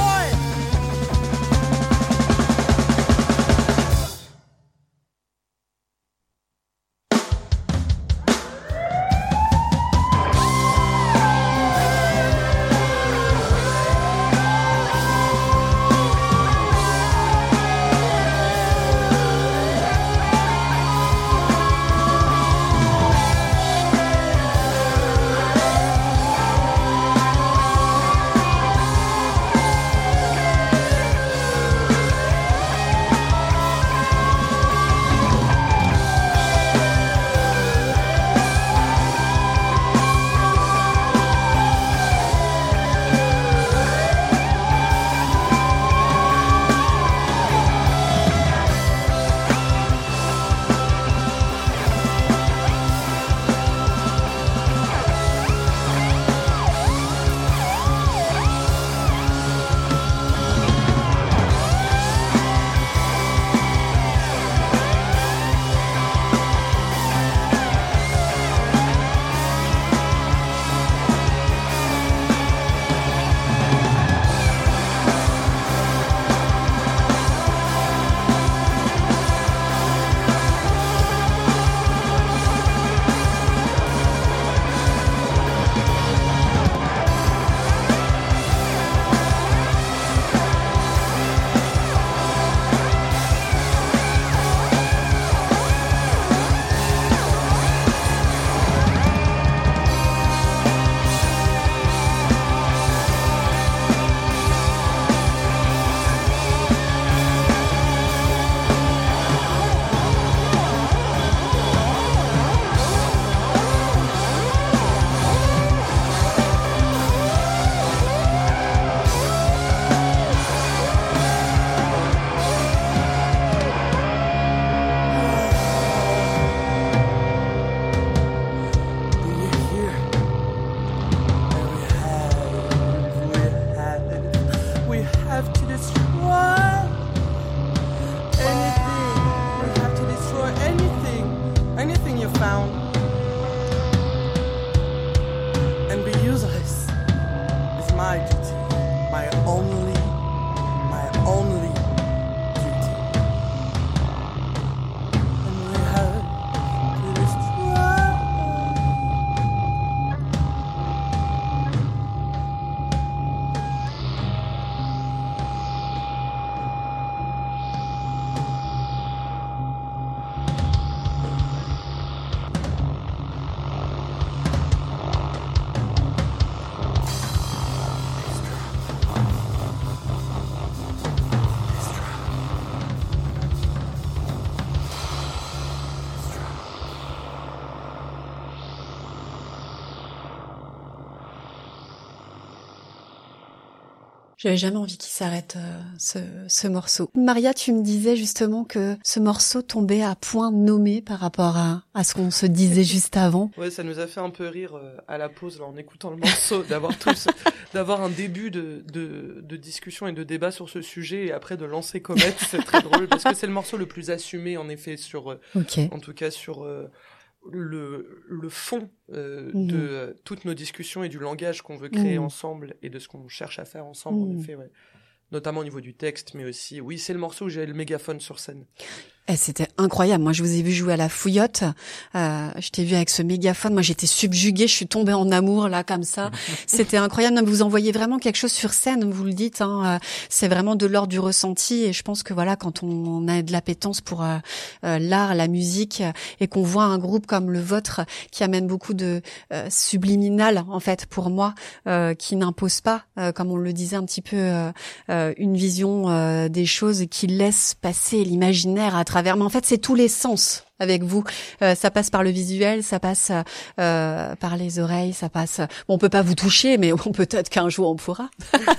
J'avais jamais envie qu'il s'arrête euh, ce, ce morceau. Maria, tu me disais justement que ce morceau tombait à point nommé par rapport à, à ce qu'on se disait juste avant. Ouais, ça nous a fait un peu rire euh, à la pause là en écoutant le morceau, d'avoir tous, d'avoir un début de, de de discussion et de débat sur ce sujet et après de lancer Comet. C'est très drôle parce que c'est le morceau le plus assumé en effet sur, euh, Ok. en tout cas sur euh, le le fond euh, Mhm. de euh, toutes nos discussions et du langage qu'on veut créer Mhm. ensemble et de ce qu'on cherche à faire ensemble Mhm. en effet, ouais. Notamment au niveau du texte, mais aussi, oui, c'est le morceau où j'ai le mégaphone sur scène. Eh, c'était incroyable. Moi, je vous ai vu jouer à la Fouillotte. Euh, je t'ai vu avec ce mégaphone. Moi, j'étais subjuguée. Je suis tombée en amour, là, comme ça. C'était incroyable. Non, vous envoyez vraiment quelque chose sur scène, vous le dites. Hein. C'est vraiment de l'ordre du ressenti. Et je pense que voilà, quand on a de l'appétence pour euh, euh, l'art, la musique, et qu'on voit un groupe comme le vôtre qui amène beaucoup de euh, subliminal, en fait, pour moi, euh, qui n'impose pas, euh, comme on le disait un petit peu, euh, euh, une vision euh, des choses qui laisse passer l'imaginaire à travers. Mais en fait, c'est tous les sens avec vous. Euh, ça passe par le visuel, ça passe euh, par les oreilles, ça passe. Bon, on peut pas vous toucher, mais on peut-être qu'un jour on pourra.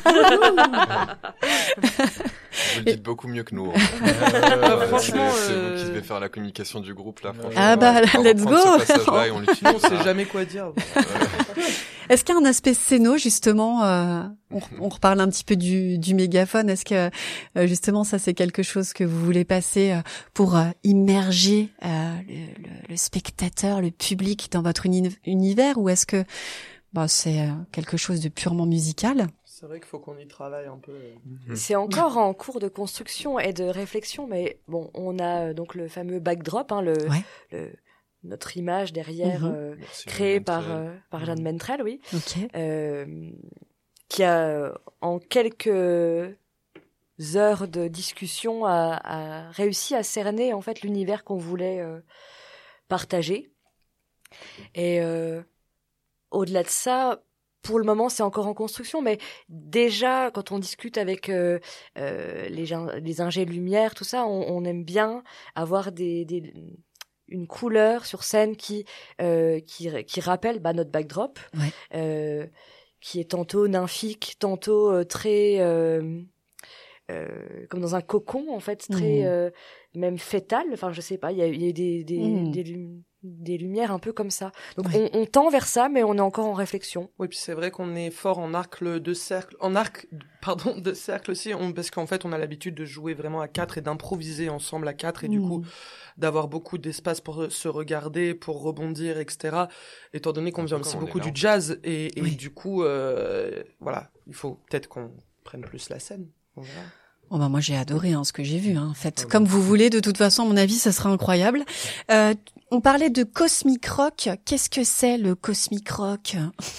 Vous le dites beaucoup mieux que nous. Hein. Euh, Euh, franchement, c'est, c'est euh, vous qui devez faire la communication du groupe là. Franchement, Ah bah, on va let's reprendre go. Ce passage-là et on l'utilise. On sait jamais quoi dire. Est-ce qu'il y a un aspect scéno justement euh, on, on reparle un petit peu du, du mégaphone. Est-ce que euh, justement ça c'est quelque chose que vous voulez passer euh, pour euh, immerger euh, le, le, le spectateur, le public dans votre uni- univers, ou est-ce que bah, c'est euh, quelque chose de purement musical? C'est vrai qu'il faut qu'on y travaille un peu. Mhm. C'est encore en cours de construction et de réflexion, mais bon, on a euh, donc le fameux backdrop, hein, le, Ouais. le notre image derrière, Mhm. euh, Merci, créée Jeanne par Mentrel. euh, par Jeanne Mentrel, oui, Ok. euh, qui a euh, en quelques heures de discussion a, a réussi à cerner en fait l'univers qu'on voulait euh, partager. Et euh, au-delà de ça, pour le moment, c'est encore en construction, mais déjà, quand on discute avec euh, euh, les, gen- les ingés lumière, tout ça, on, on aime bien avoir des, des, une couleur sur scène qui, euh, qui, qui rappelle bah, notre backdrop, Ouais. euh, qui est tantôt nymphique, tantôt euh, très... Euh, euh, comme dans un cocon, en fait, très... Mhm. euh, même fétal, enfin, je sais pas, il y a, il y a des, des, Mhm. des, lum- des lumières un peu comme ça. Donc, Ouais. on, on tend vers ça, mais on est encore en réflexion. Oui, puis c'est vrai qu'on est fort en arc de cercle, en arc, pardon, de cercle aussi, on, parce qu'en fait, on a l'habitude de jouer vraiment à quatre et d'improviser ensemble à quatre, et du Mhm. coup, d'avoir beaucoup d'espace pour se regarder, pour rebondir, et cetera. Étant donné qu'on Un vient peu aussi comme on beaucoup est là, du en fait. jazz, et, et Oui. du coup, euh, voilà, il faut peut-être qu'on prenne plus la scène. On verra. Oh bah moi j'ai adoré hein, ce que j'ai vu. Hein. Faites Ah comme bon. vous voulez. De toute façon, à mon avis, ça sera incroyable. Euh, on parlait de Cosmic Rock. Qu'est-ce que c'est le Cosmic Rock?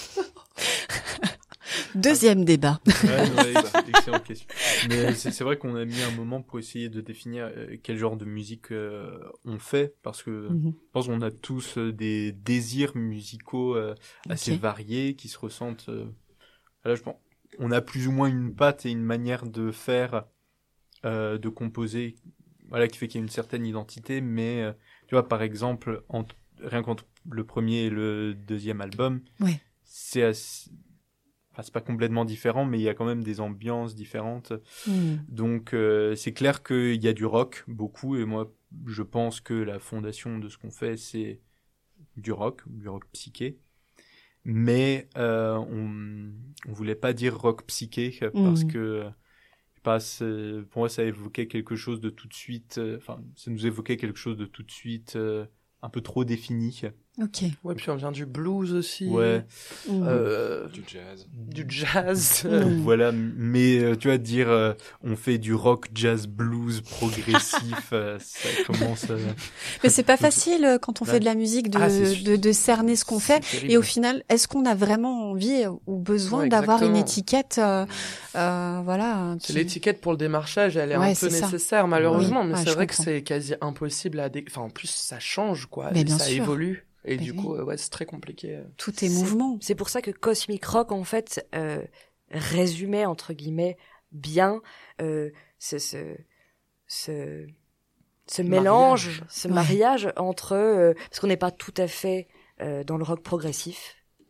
Deuxième débat. Ouais, non, ouais, ex- excellente question. Mais c'est, c'est vrai qu'on a mis un moment pour essayer de définir euh, quel genre de musique euh, on fait, parce que Mhm. je pense qu'on a tous euh, des désirs musicaux euh, assez Ok. variés qui se ressentent. Euh... Là, je pense, on a plus ou moins une patte et une manière de faire, euh, de composer, voilà, qui fait qu'il y a une certaine identité. Mais euh, tu vois, par exemple, entre, rien qu'entre le premier et le deuxième album, Ouais. c'est assez... Enfin, c'est pas complètement différent, mais il y a quand même des ambiances différentes. Mhm. Donc, euh, c'est clair qu'il y a du rock, beaucoup. Et moi, je pense que la fondation de ce qu'on fait, c'est du rock, du rock psyché. Mais euh, on on voulait pas dire rock psyché parce Mhm. que, je sais pas, c'est- pour moi, ça évoquait quelque chose de tout de suite... euh, Enfin, ça nous évoquait quelque chose de tout de suite euh, un peu trop défini. Ok. Ouais, puis on vient du blues aussi. Ouais. Mhm. Euh, Du jazz. du jazz. Mhm. Donc voilà, mais euh, tu vas dire, euh, on fait du rock, jazz, blues progressif, euh, ça commence. euh, Mais c'est pas facile euh, quand on Ouais. fait de la musique de, Ah, c'est- de, de cerner ce qu'on c'est fait. terrible. Et au final, est-ce qu'on a vraiment envie ou besoin Ouais, d'avoir une exactement. étiquette, euh, euh, voilà. C'est qui- l'étiquette pour le démarchage, elle est Ouais, un c'est peu ça. nécessaire malheureusement, Oui. mais Ah, c'est je vrai que comprends. c'est quasi impossible à... Dé... Enfin, en plus, ça change, quoi, Mais et bien ça sûr. évolue, et Mais du oui. coup, euh, ouais, c'est très compliqué. Tout est C'est- mouvement. C'est pour ça que Cosmic Rock, en fait, euh, résumait, entre guillemets, bien euh, ce, ce, ce, ce mélange, Mariage. ce Ouais. mariage entre... euh, parce qu'on n'est pas tout à fait euh, dans le rock progressif.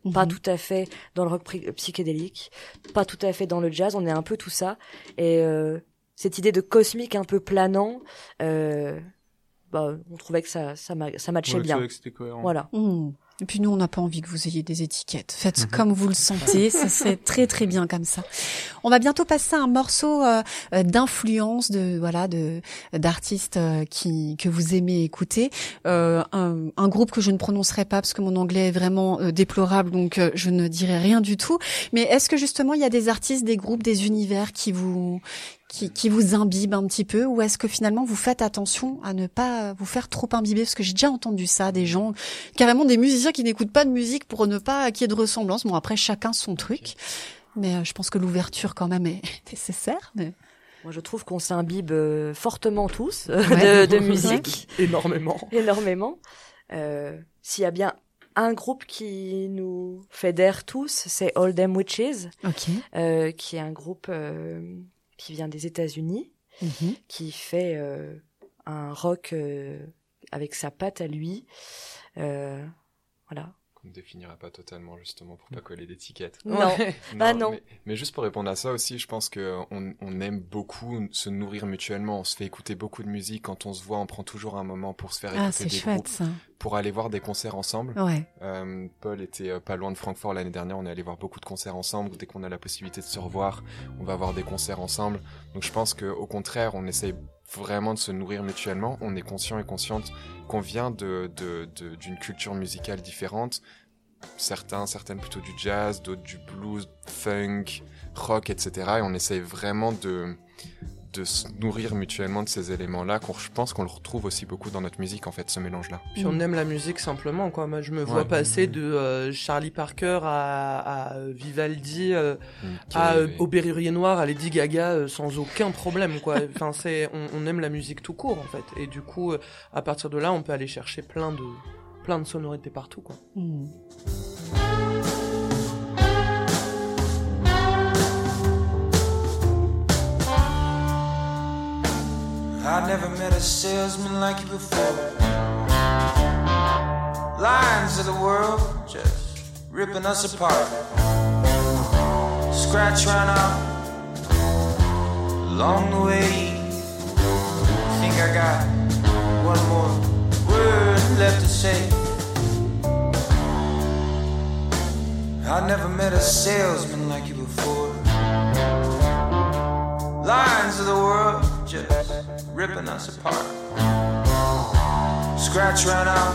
mmh. pas tout à fait dans le rock pri- psychédélique, pas tout à fait dans le jazz, on est un peu tout ça. Et euh, cette idée de cosmique un peu planant, euh, bah, on trouvait que ça, ça, ma- ça matchait Ouais, bien. que c'était cohérent. Voilà. Mmh. Et puis nous, on n'a pas envie que vous ayez des étiquettes. Faites Mhm. comme vous le sentez, ça serait très très bien comme ça. On va bientôt passer à un morceau euh, euh, d'influence de voilà de d'artistes euh, qui que vous aimez écouter. Euh, un, un groupe que je ne prononcerai pas parce que mon anglais est vraiment euh, déplorable, donc euh, je ne dirai rien du tout. Mais est-ce que justement il y a des artistes, des groupes, des univers qui vous qui, qui vous imbibent un petit peu, ou est-ce que finalement vous faites attention à ne pas vous faire trop imbiber? Parce que j'ai déjà entendu ça, des gens, carrément des musiciens qui n'écoutent pas de musique pour ne pas qu'il y ait de ressemblance. Bon, après, chacun son truc. Mais euh, je pense que l'ouverture quand même est nécessaire. Mais... Moi, je trouve qu'on s'imbibe euh, fortement tous euh, Ouais. de, de musique, Énormément. énormément. Euh, s'il y a bien un groupe qui nous fédère tous, c'est All Them Witches, Ok. euh, qui est un groupe euh, qui vient des États-Unis, Mhm. qui fait euh, un rock euh, avec sa patte à lui. Euh, voilà. Qu'on ne définira pas totalement, justement, pour pas coller d'étiquette. Non. Ouais. Bah non. Mais, mais juste pour répondre à ça aussi, je pense que on, on aime beaucoup se nourrir mutuellement. On se fait écouter beaucoup de musique. Quand on se voit, on prend toujours un moment pour se faire Ah, écouter c'est des chouette groupes, ça. pour aller voir des concerts ensemble. Ouais. Euh, Paul était euh, pas loin de Francfort l'année dernière. On est allé voir beaucoup de concerts ensemble. Dès qu'on a la possibilité de se revoir, on va voir des concerts ensemble. Donc je pense que au contraire, on essaye vraiment de se nourrir mutuellement. On est conscient et consciente qu'on vient de, de, de d'une culture musicale différente. Certains, certaines plutôt du jazz, d'autres du blues, funk, rock, et cetera. Et on essaye vraiment de, de se nourrir mutuellement de ces éléments-là, qu'on, je pense qu'on le retrouve aussi beaucoup dans notre musique, en fait, ce mélange-là. Puis on aime la musique simplement, quoi. Moi, je me vois Ouais. passer de euh, Charlie Parker à, à Vivaldi, euh, Mm. à euh, Qui est- au Berrurier Noir, à Lady Gaga, euh, sans aucun problème, quoi. Enfin, c'est, on, on aime la musique tout court, en fait. Et du coup, euh, à partir de là, on peut aller chercher plein de, plein de sonorités partout, quoi. Mhm. I never met a salesman like you before. Lines of the world just ripping us apart. Scratch ran out along the way. Think I got one more word left to say. I never met a salesman like you before. Lines of the world just ripping us apart. Scratch ran out,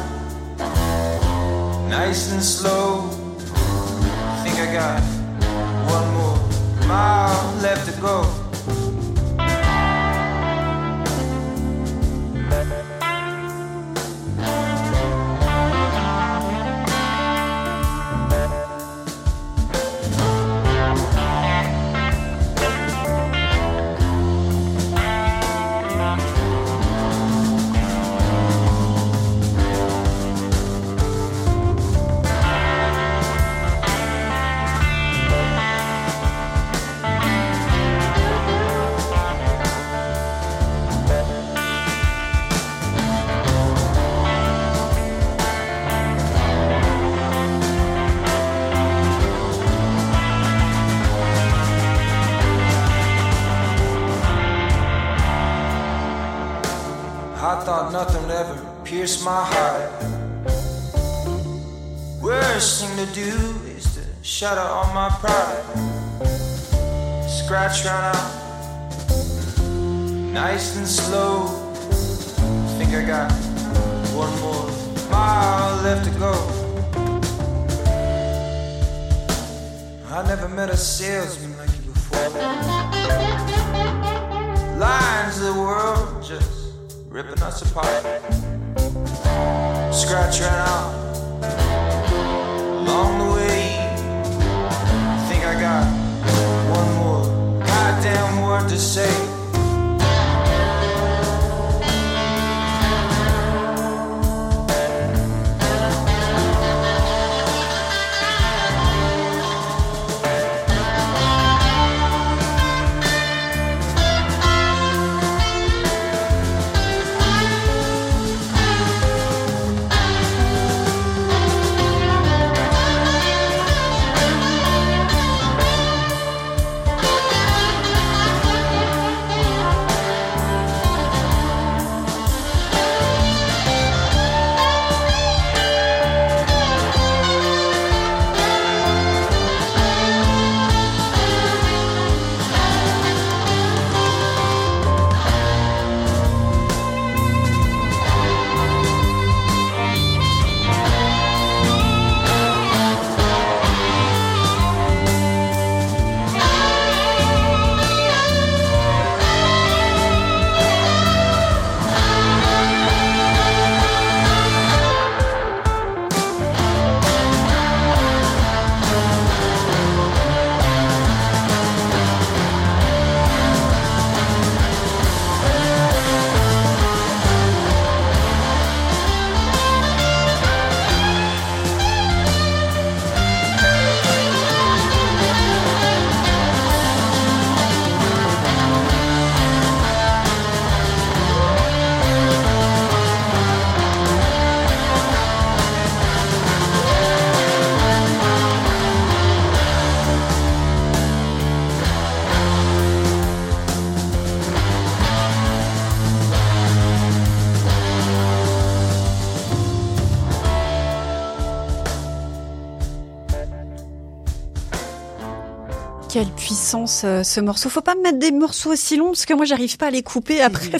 nice and slow. Think I got one more mile left to go. I thought nothing would ever pierce my heart. Worst thing to do is to shut out all my pride. Scratch ran out, nice and slow. Think I got one more mile left to go. I never met a salesman like you before. Lines of the world just ripping us apart. Scratch ran out along the way. Think I got one more goddamn word to say. Quelle puissance euh, ce morceau. Faut pas me mettre des morceaux aussi longs parce que moi j'arrive pas à les couper après.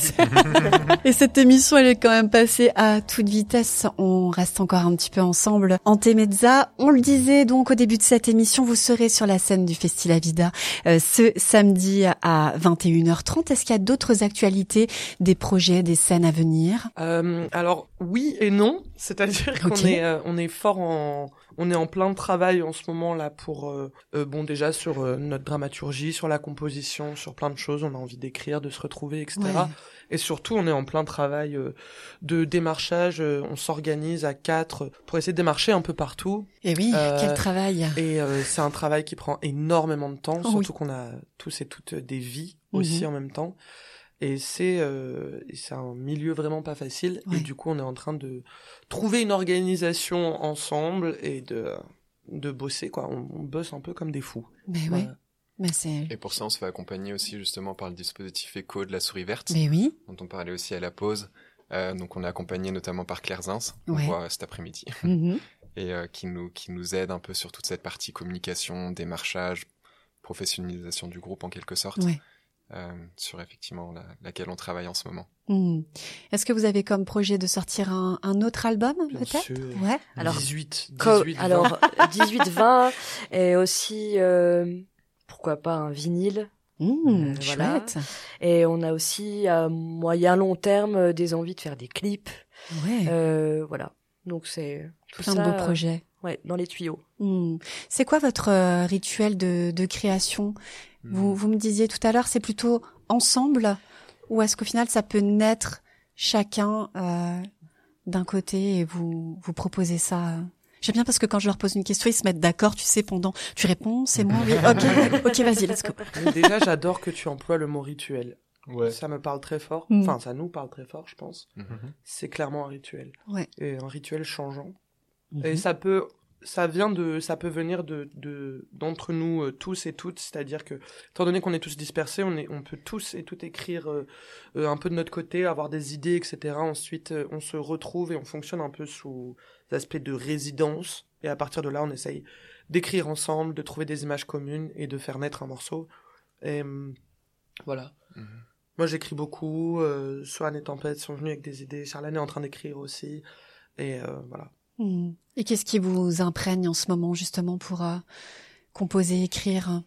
Et cette émission elle est quand même passée à toute vitesse. On reste encore un petit peu ensemble. Ante Mezza, on le disait donc au début de cette émission, vous serez sur la scène du Festival Vida euh, ce samedi à vingt et une heures trente. Est-ce qu'il y a d'autres actualités, des projets, des scènes à venir? euh, Alors oui et non, c'est-à-dire qu'on Okay. est euh, on est fort en on est en plein travail en ce moment là pour euh, euh, bon déjà sur euh, notre dramaturgie, sur la composition, sur plein de choses. On a envie d'écrire, de se retrouver, et cetera. Ouais. Et surtout, on est en plein travail euh, de démarchage. Euh, on s'organise à quatre pour essayer de démarcher un peu partout. Et oui, Euh, quel travail. Et euh, c'est un travail qui prend énormément de temps, Oh, surtout oui. qu'on a tous et toutes des vies aussi Mhm. en même temps. Et c'est euh, et c'est un milieu vraiment pas facile. Ouais. Et du coup, on est en train de trouver une organisation ensemble et de de bosser quoi. On, on bosse un peu comme des fous. Mais oui, Voilà. mais c'est... Et pour ça, on se fait accompagner aussi justement par le dispositif éco de la souris verte, Mais oui, dont on parlait aussi à la pause. Euh, donc on est accompagné notamment par Claire Zins, qu'on Ouais. voit euh, cet après-midi, Mhm. et euh, qui nous qui nous aide un peu sur toute cette partie communication, démarchage, professionnalisation du groupe en quelque sorte, Ouais. euh, sur effectivement la, laquelle on travaille en ce moment. Mhm. Est-ce que vous avez comme projet de sortir un, un autre album, Bien peut-être? sûr. Ouais. Alors, dix-huit, Co- dix-huit, vingt. alors dix-huit vingt et aussi euh, pourquoi pas un vinyle. Mmh, Euh, voilà. chouette. Et on a aussi à moyen long terme euh, des envies de faire des clips. Ouais. Euh, voilà. Donc c'est tout Plein ça, de beaux euh, projets. ouais, dans les tuyaux. Mmh. C'est quoi votre euh, rituel de, de création? Vous, vous me disiez tout à l'heure, c'est plutôt ensemble ou est-ce qu'au final ça peut naître chacun euh, d'un côté et vous vous proposez ça euh J'aime bien parce que quand je leur pose une question, ils se mettent d'accord, tu sais, pendant... Tu réponds, c'est moi, oui, ok, ok, vas-y, let's go. Mais déjà, j'adore que tu emploies le mot rituel. Ouais. Ça me parle très fort. Mm. Enfin, ça nous parle très fort, je pense. Mhm. C'est clairement un rituel. Ouais. Et un rituel changeant. Mhm. Et ça peut, ça vient de, ça peut venir de, de, d'entre nous euh, tous et toutes. C'est-à-dire que, étant donné qu'on est tous dispersés, on est, on peut tous et toutes écrire euh, euh, un peu de notre côté, avoir des idées, et cetera. Ensuite, euh, on se retrouve et on fonctionne un peu sous aspects de résidence. Et à partir de là, on essaye d'écrire ensemble, de trouver des images communes et de faire naître un morceau. Et euh, voilà. Mhm. Moi, j'écris beaucoup. Euh, Swan et Tempête sont venus avec des idées. Charlène est en train d'écrire aussi. Et euh, voilà. Mmh. Et qu'est-ce qui vous imprègne en ce moment, justement, pour euh, composer, écrire?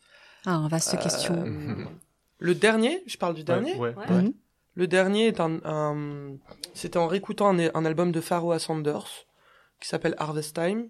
Ah, vaste question. Euh, le dernier, je parle du dernier. Ouais, ouais, Ouais. ouais. Mhm. Le dernier est un, un- c'était en réécoutant un, un album de Pharoah Sanders qui s'appelle Harvest Time.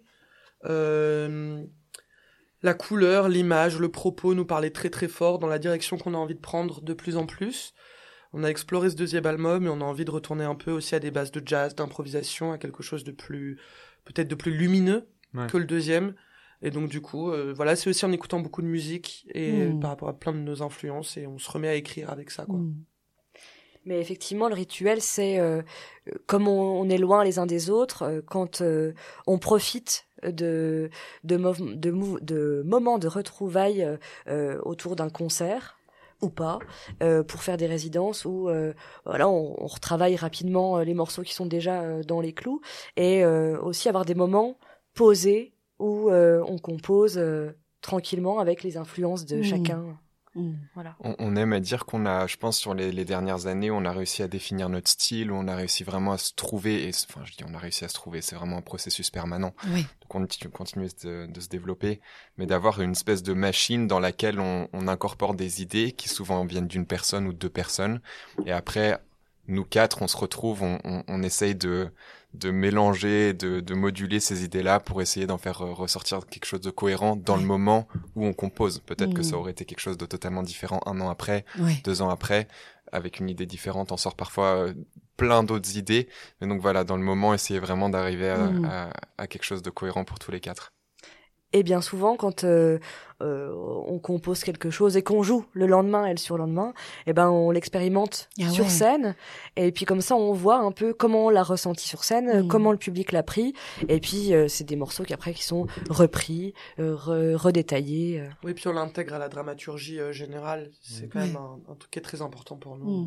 Euh, la couleur, l'image, le propos nous parlaient très très fort dans la direction qu'on a envie de prendre de plus en plus. On a exploré ce deuxième album et on a envie de retourner un peu aussi à des bases de jazz, d'improvisation, à quelque chose de plus, peut-être de plus lumineux Ouais. que le deuxième. Et donc du coup, euh, voilà, c'est aussi en écoutant beaucoup de musique et Mm. par rapport à plein de nos influences et on se remet à écrire avec ça, quoi. Mmh. Mais effectivement, le rituel, c'est euh, euh, comme on, on est loin les uns des autres, euh, quand euh, on profite de de, mov- de, mou- de moments de retrouvailles euh, euh, autour d'un concert ou pas, euh, pour faire des résidences où euh, voilà, on, on retravaille rapidement euh, les morceaux qui sont déjà euh, dans les clous et euh, aussi avoir des moments posés où euh, on compose euh, tranquillement avec les influences de Mmh. chacun. Mmh. Voilà. On, on aime à dire qu'on a, je pense, sur les, les dernières années, on a réussi à définir notre style, on a réussi vraiment à se trouver, et, enfin, je dis on a réussi à se trouver, c'est vraiment un processus permanent, Oui. de continu- continuer de, de se développer, mais d'avoir une espèce de machine dans laquelle on, on incorpore des idées qui souvent viennent d'une personne ou de deux personnes, et après, nous quatre, on se retrouve, on, on, on essaye de, de mélanger, de, de moduler ces idées-là pour essayer d'en faire euh, ressortir quelque chose de cohérent dans le moment où on compose. Peut-être que Mmh. ça aurait été quelque chose de totalement différent un an après, Ouais. deux ans après, avec une idée différente, on sort parfois euh, plein d'autres idées. Mais donc voilà, dans le moment, essayer vraiment d'arriver à, Mm. à, à quelque chose de cohérent pour tous les quatre. Et bien souvent, quand euh, euh, on compose quelque chose et qu'on joue le lendemain et le surlendemain, eh ben on l'expérimente Ah sur ouais. scène. Et puis comme ça, on voit un peu comment on l'a ressenti sur scène, euh, Mm. comment le public l'a pris. Et puis euh, c'est des morceaux qui après qui sont repris, euh, re- redétaillés. euh. Oui, puis on l'intègre à la dramaturgie euh, générale. C'est quand Ouais. même un, un truc qui est très important pour nous. Mmh.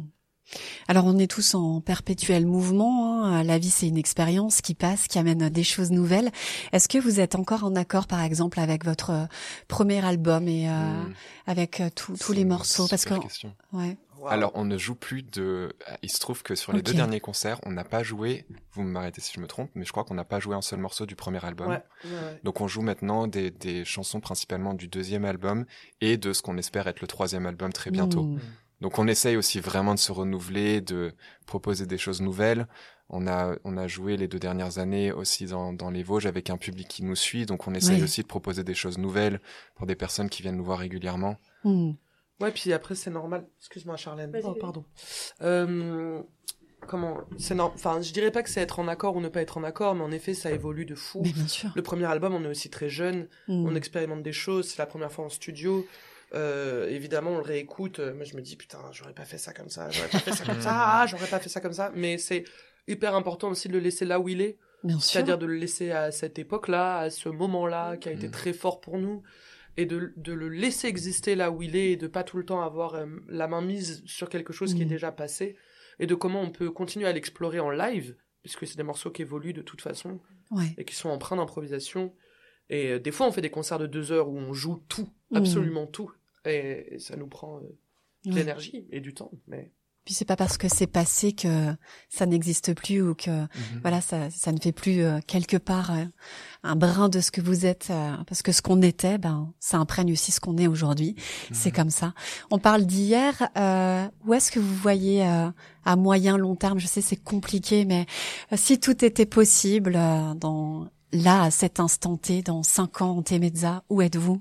Alors on est tous en perpétuel mouvement, hein. La vie c'est une expérience qui passe, qui amène des choses nouvelles. Est-ce que vous êtes encore en accord par exemple avec votre euh, premier album et euh, Mmh. avec euh, tous tous C'est les une morceaux parce que super question. ouais. Wow. Alors, on ne joue plus de... Il se trouve que sur les Ok. deux derniers concerts, on n'a pas joué, vous m'arrêtez si je me trompe, mais je crois qu'on n'a pas joué un seul morceau du premier album. Ouais, ouais, ouais. Donc on joue maintenant des, des chansons principalement du deuxième album et de ce qu'on espère être le troisième album très bientôt. Mmh. Donc on essaye aussi vraiment de se renouveler, de proposer des choses nouvelles. On a, on a joué les deux dernières années aussi dans, dans les Vosges avec un public qui nous suit, donc on essaye Oui. aussi de proposer des choses nouvelles pour des personnes qui viennent nous voir régulièrement. Mmh. Ouais, puis après, c'est normal. Excuse-moi, Charlène. Vas-y, Oh, vas-y. pardon. Euh, comment c'est normal. Enfin, je dirais pas que c'est être en accord ou ne pas être en accord, mais en effet, ça évolue de fou. Mais bien sûr. Le premier album, on est aussi très jeune, Mmh. on expérimente des choses, c'est la première fois en studio. Euh, évidemment, on le réécoute. euh, Moi, je me dis, putain, j'aurais pas fait ça comme ça, j'aurais pas fait ça comme ça, ah, j'aurais pas fait ça comme ça. Mais c'est hyper important aussi de le laisser là où il est. Bien sûr. C'est-à-dire de le laisser à cette époque-là, à ce moment-là, qui a été Mm. très fort pour nous, et de, de le laisser exister là où il est, et de pas tout le temps avoir euh, la main mise sur quelque chose qui est Mm. déjà passé, et de comment on peut continuer à l'explorer en live, puisque c'est des morceaux qui évoluent de toute façon, Ouais. et qui sont empreints d'improvisation. Et euh, des fois, on fait des concerts de deux heures où on joue tout, Mm. absolument tout, et, et ça nous prend euh, de Ouais. l'énergie et du temps. Mais Puis c'est pas parce que c'est passé que ça n'existe plus ou que Mhm. voilà ça ça ne fait plus euh, quelque part euh, un brin de ce que vous êtes euh, parce que ce qu'on était ben ça imprègne aussi ce qu'on est aujourd'hui. C'est Mhm. comme ça. On parle d'hier. Euh, où est-ce que vous voyez euh, à moyen long terme? Je sais c'est compliqué, mais euh, si tout était possible euh, dans là à cet instant T, dans cinq ans en Temezza, où êtes-vous?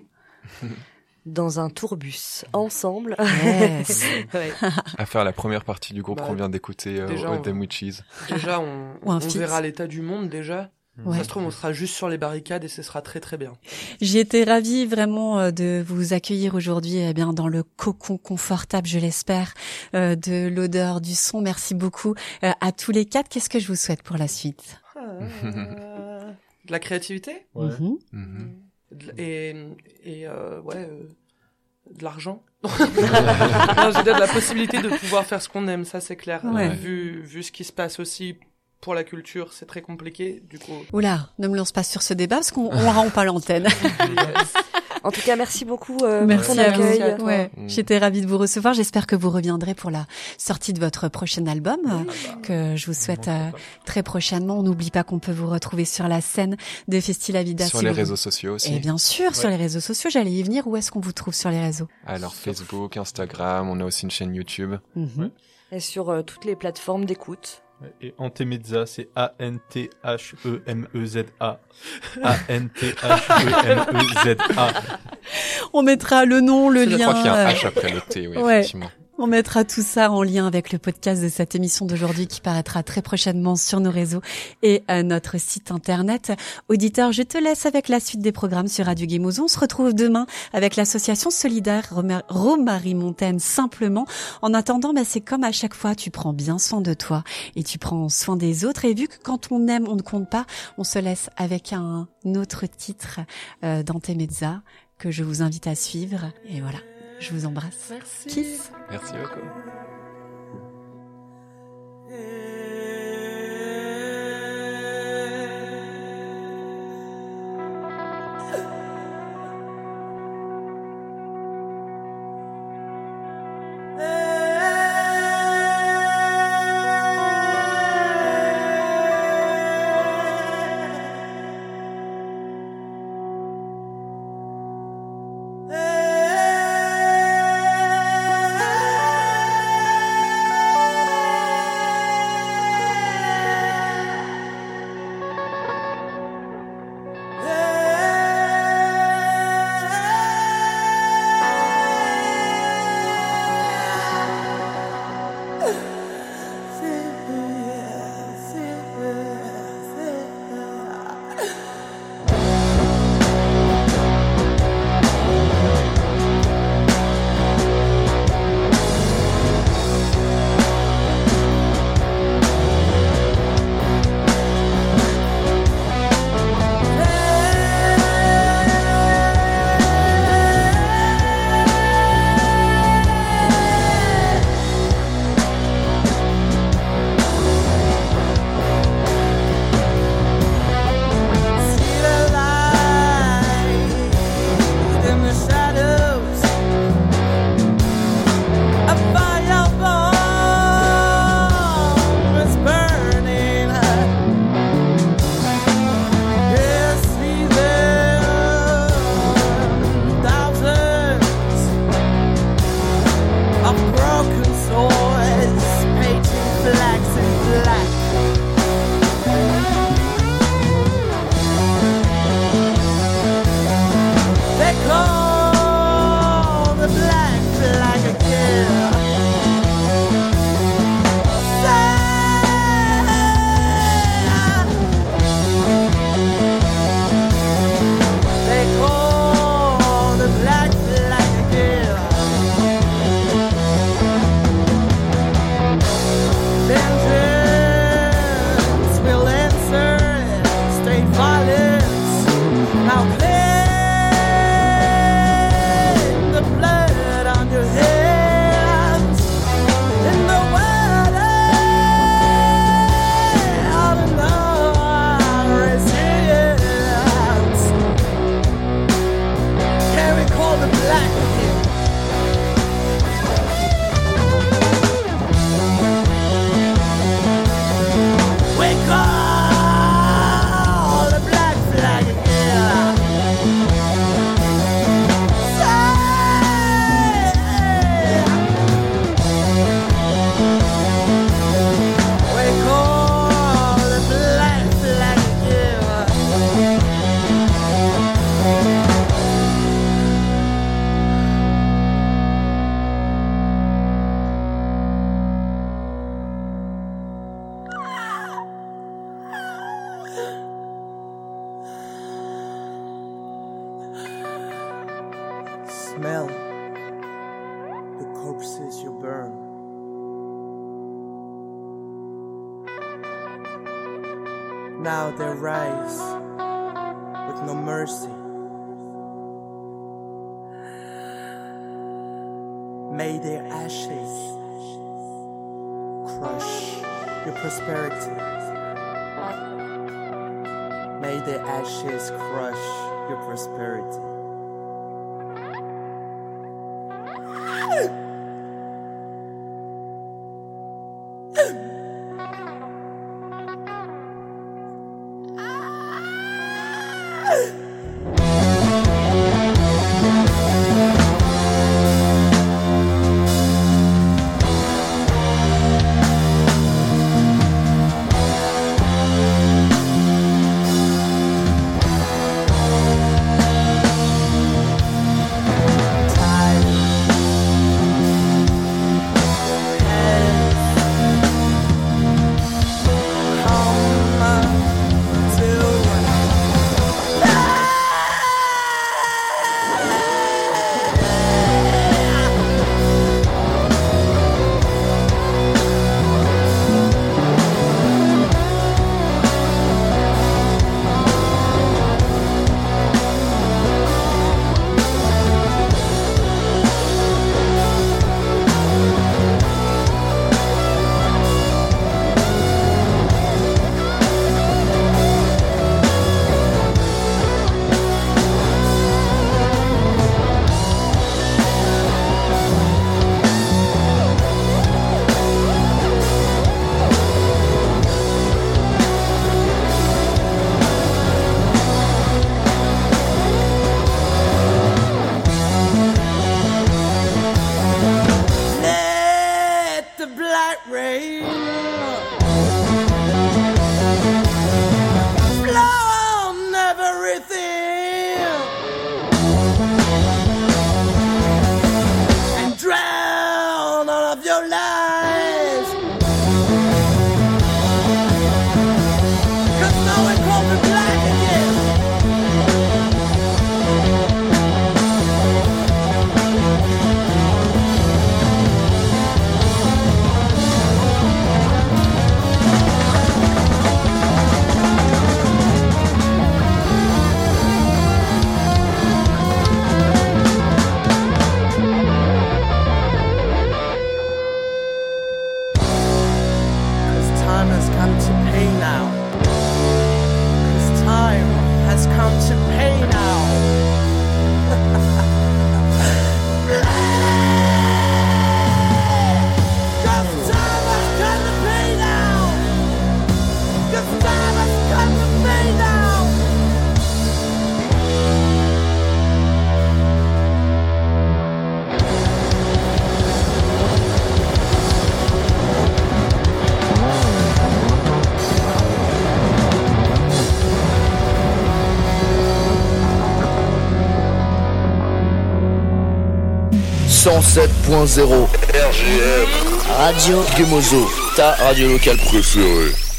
Dans un tourbus, ensemble. Yes. Ouais. À faire la première partie du groupe Bah, qu'on vient d'écouter, euh, déjà, au on- Dem Witches. déjà, on, Ou un on feat. verra l'état du monde déjà. Ouais. Ça se trouve, on sera juste sur les barricades et ce sera très très bien. J'ai été ravie vraiment euh, de vous accueillir aujourd'hui eh bien dans le cocon confortable, je l'espère, euh, de l'odeur, du son. Merci beaucoup euh, à tous les quatre. Qu'est-ce que je vous souhaite pour la suite? De la créativité Ouais. Mhm. Mhm. de l- et, et euh, ouais, euh, de l'argent. Non, je veux dire de la possibilité de pouvoir faire ce qu'on aime, ça c'est clair. Ouais. Vu, vu ce qui se passe aussi pour la culture, c'est très compliqué. Du coup, Oula, ne me lance pas sur ce débat parce qu'on on rend pas l'antenne. En tout cas, merci beaucoup euh, Merci pour ton à accueil. à toi. Ouais, Mm. j'étais ravie de vous recevoir. J'espère que vous reviendrez pour la sortie de votre prochain album euh, que je vous souhaite euh, très prochainement. On n'oublie pas qu'on peut vous retrouver sur la scène de Festi La Vida. Sur si les vous- réseaux sociaux aussi. Et bien sûr, sur Ouais. les réseaux sociaux. J'allais y venir. Où est-ce qu'on vous trouve sur les réseaux? Alors Facebook, Instagram, on a aussi une chaîne YouTube. Mhm. Et sur euh, toutes les plateformes d'écoute. Et Antemezza, c'est A N T H E M E Z A. A N T H E M E Z A. On mettra le nom, le C'est le- Je lien. crois qu'il y a un euh, H après le T, oui, ouais. effectivement. On mettra tout ça en lien avec le podcast de cette émission d'aujourd'hui qui paraîtra très prochainement sur nos réseaux et à notre site internet. Auditeur, je te laisse avec la suite des programmes sur Radio Guémouzon. On se retrouve demain avec l'association solidaire Roma- Romary Montaigne simplement. En attendant, bah, c'est comme à chaque fois, tu prends bien soin de toi et tu prends soin des autres. Et vu que quand on aime, on ne compte pas, on se laisse avec un autre titre euh, d'Antemezza que je vous invite à suivre. Et voilà, je vous embrasse. merci. Kiss. Merci beaucoup. Hey corpses you burn. Now they rise with no mercy. May their ashes crush your prosperity. May their ashes crush your prosperity. cent sept point zéro R G R Radio Gemozo, ta radio locale préférée.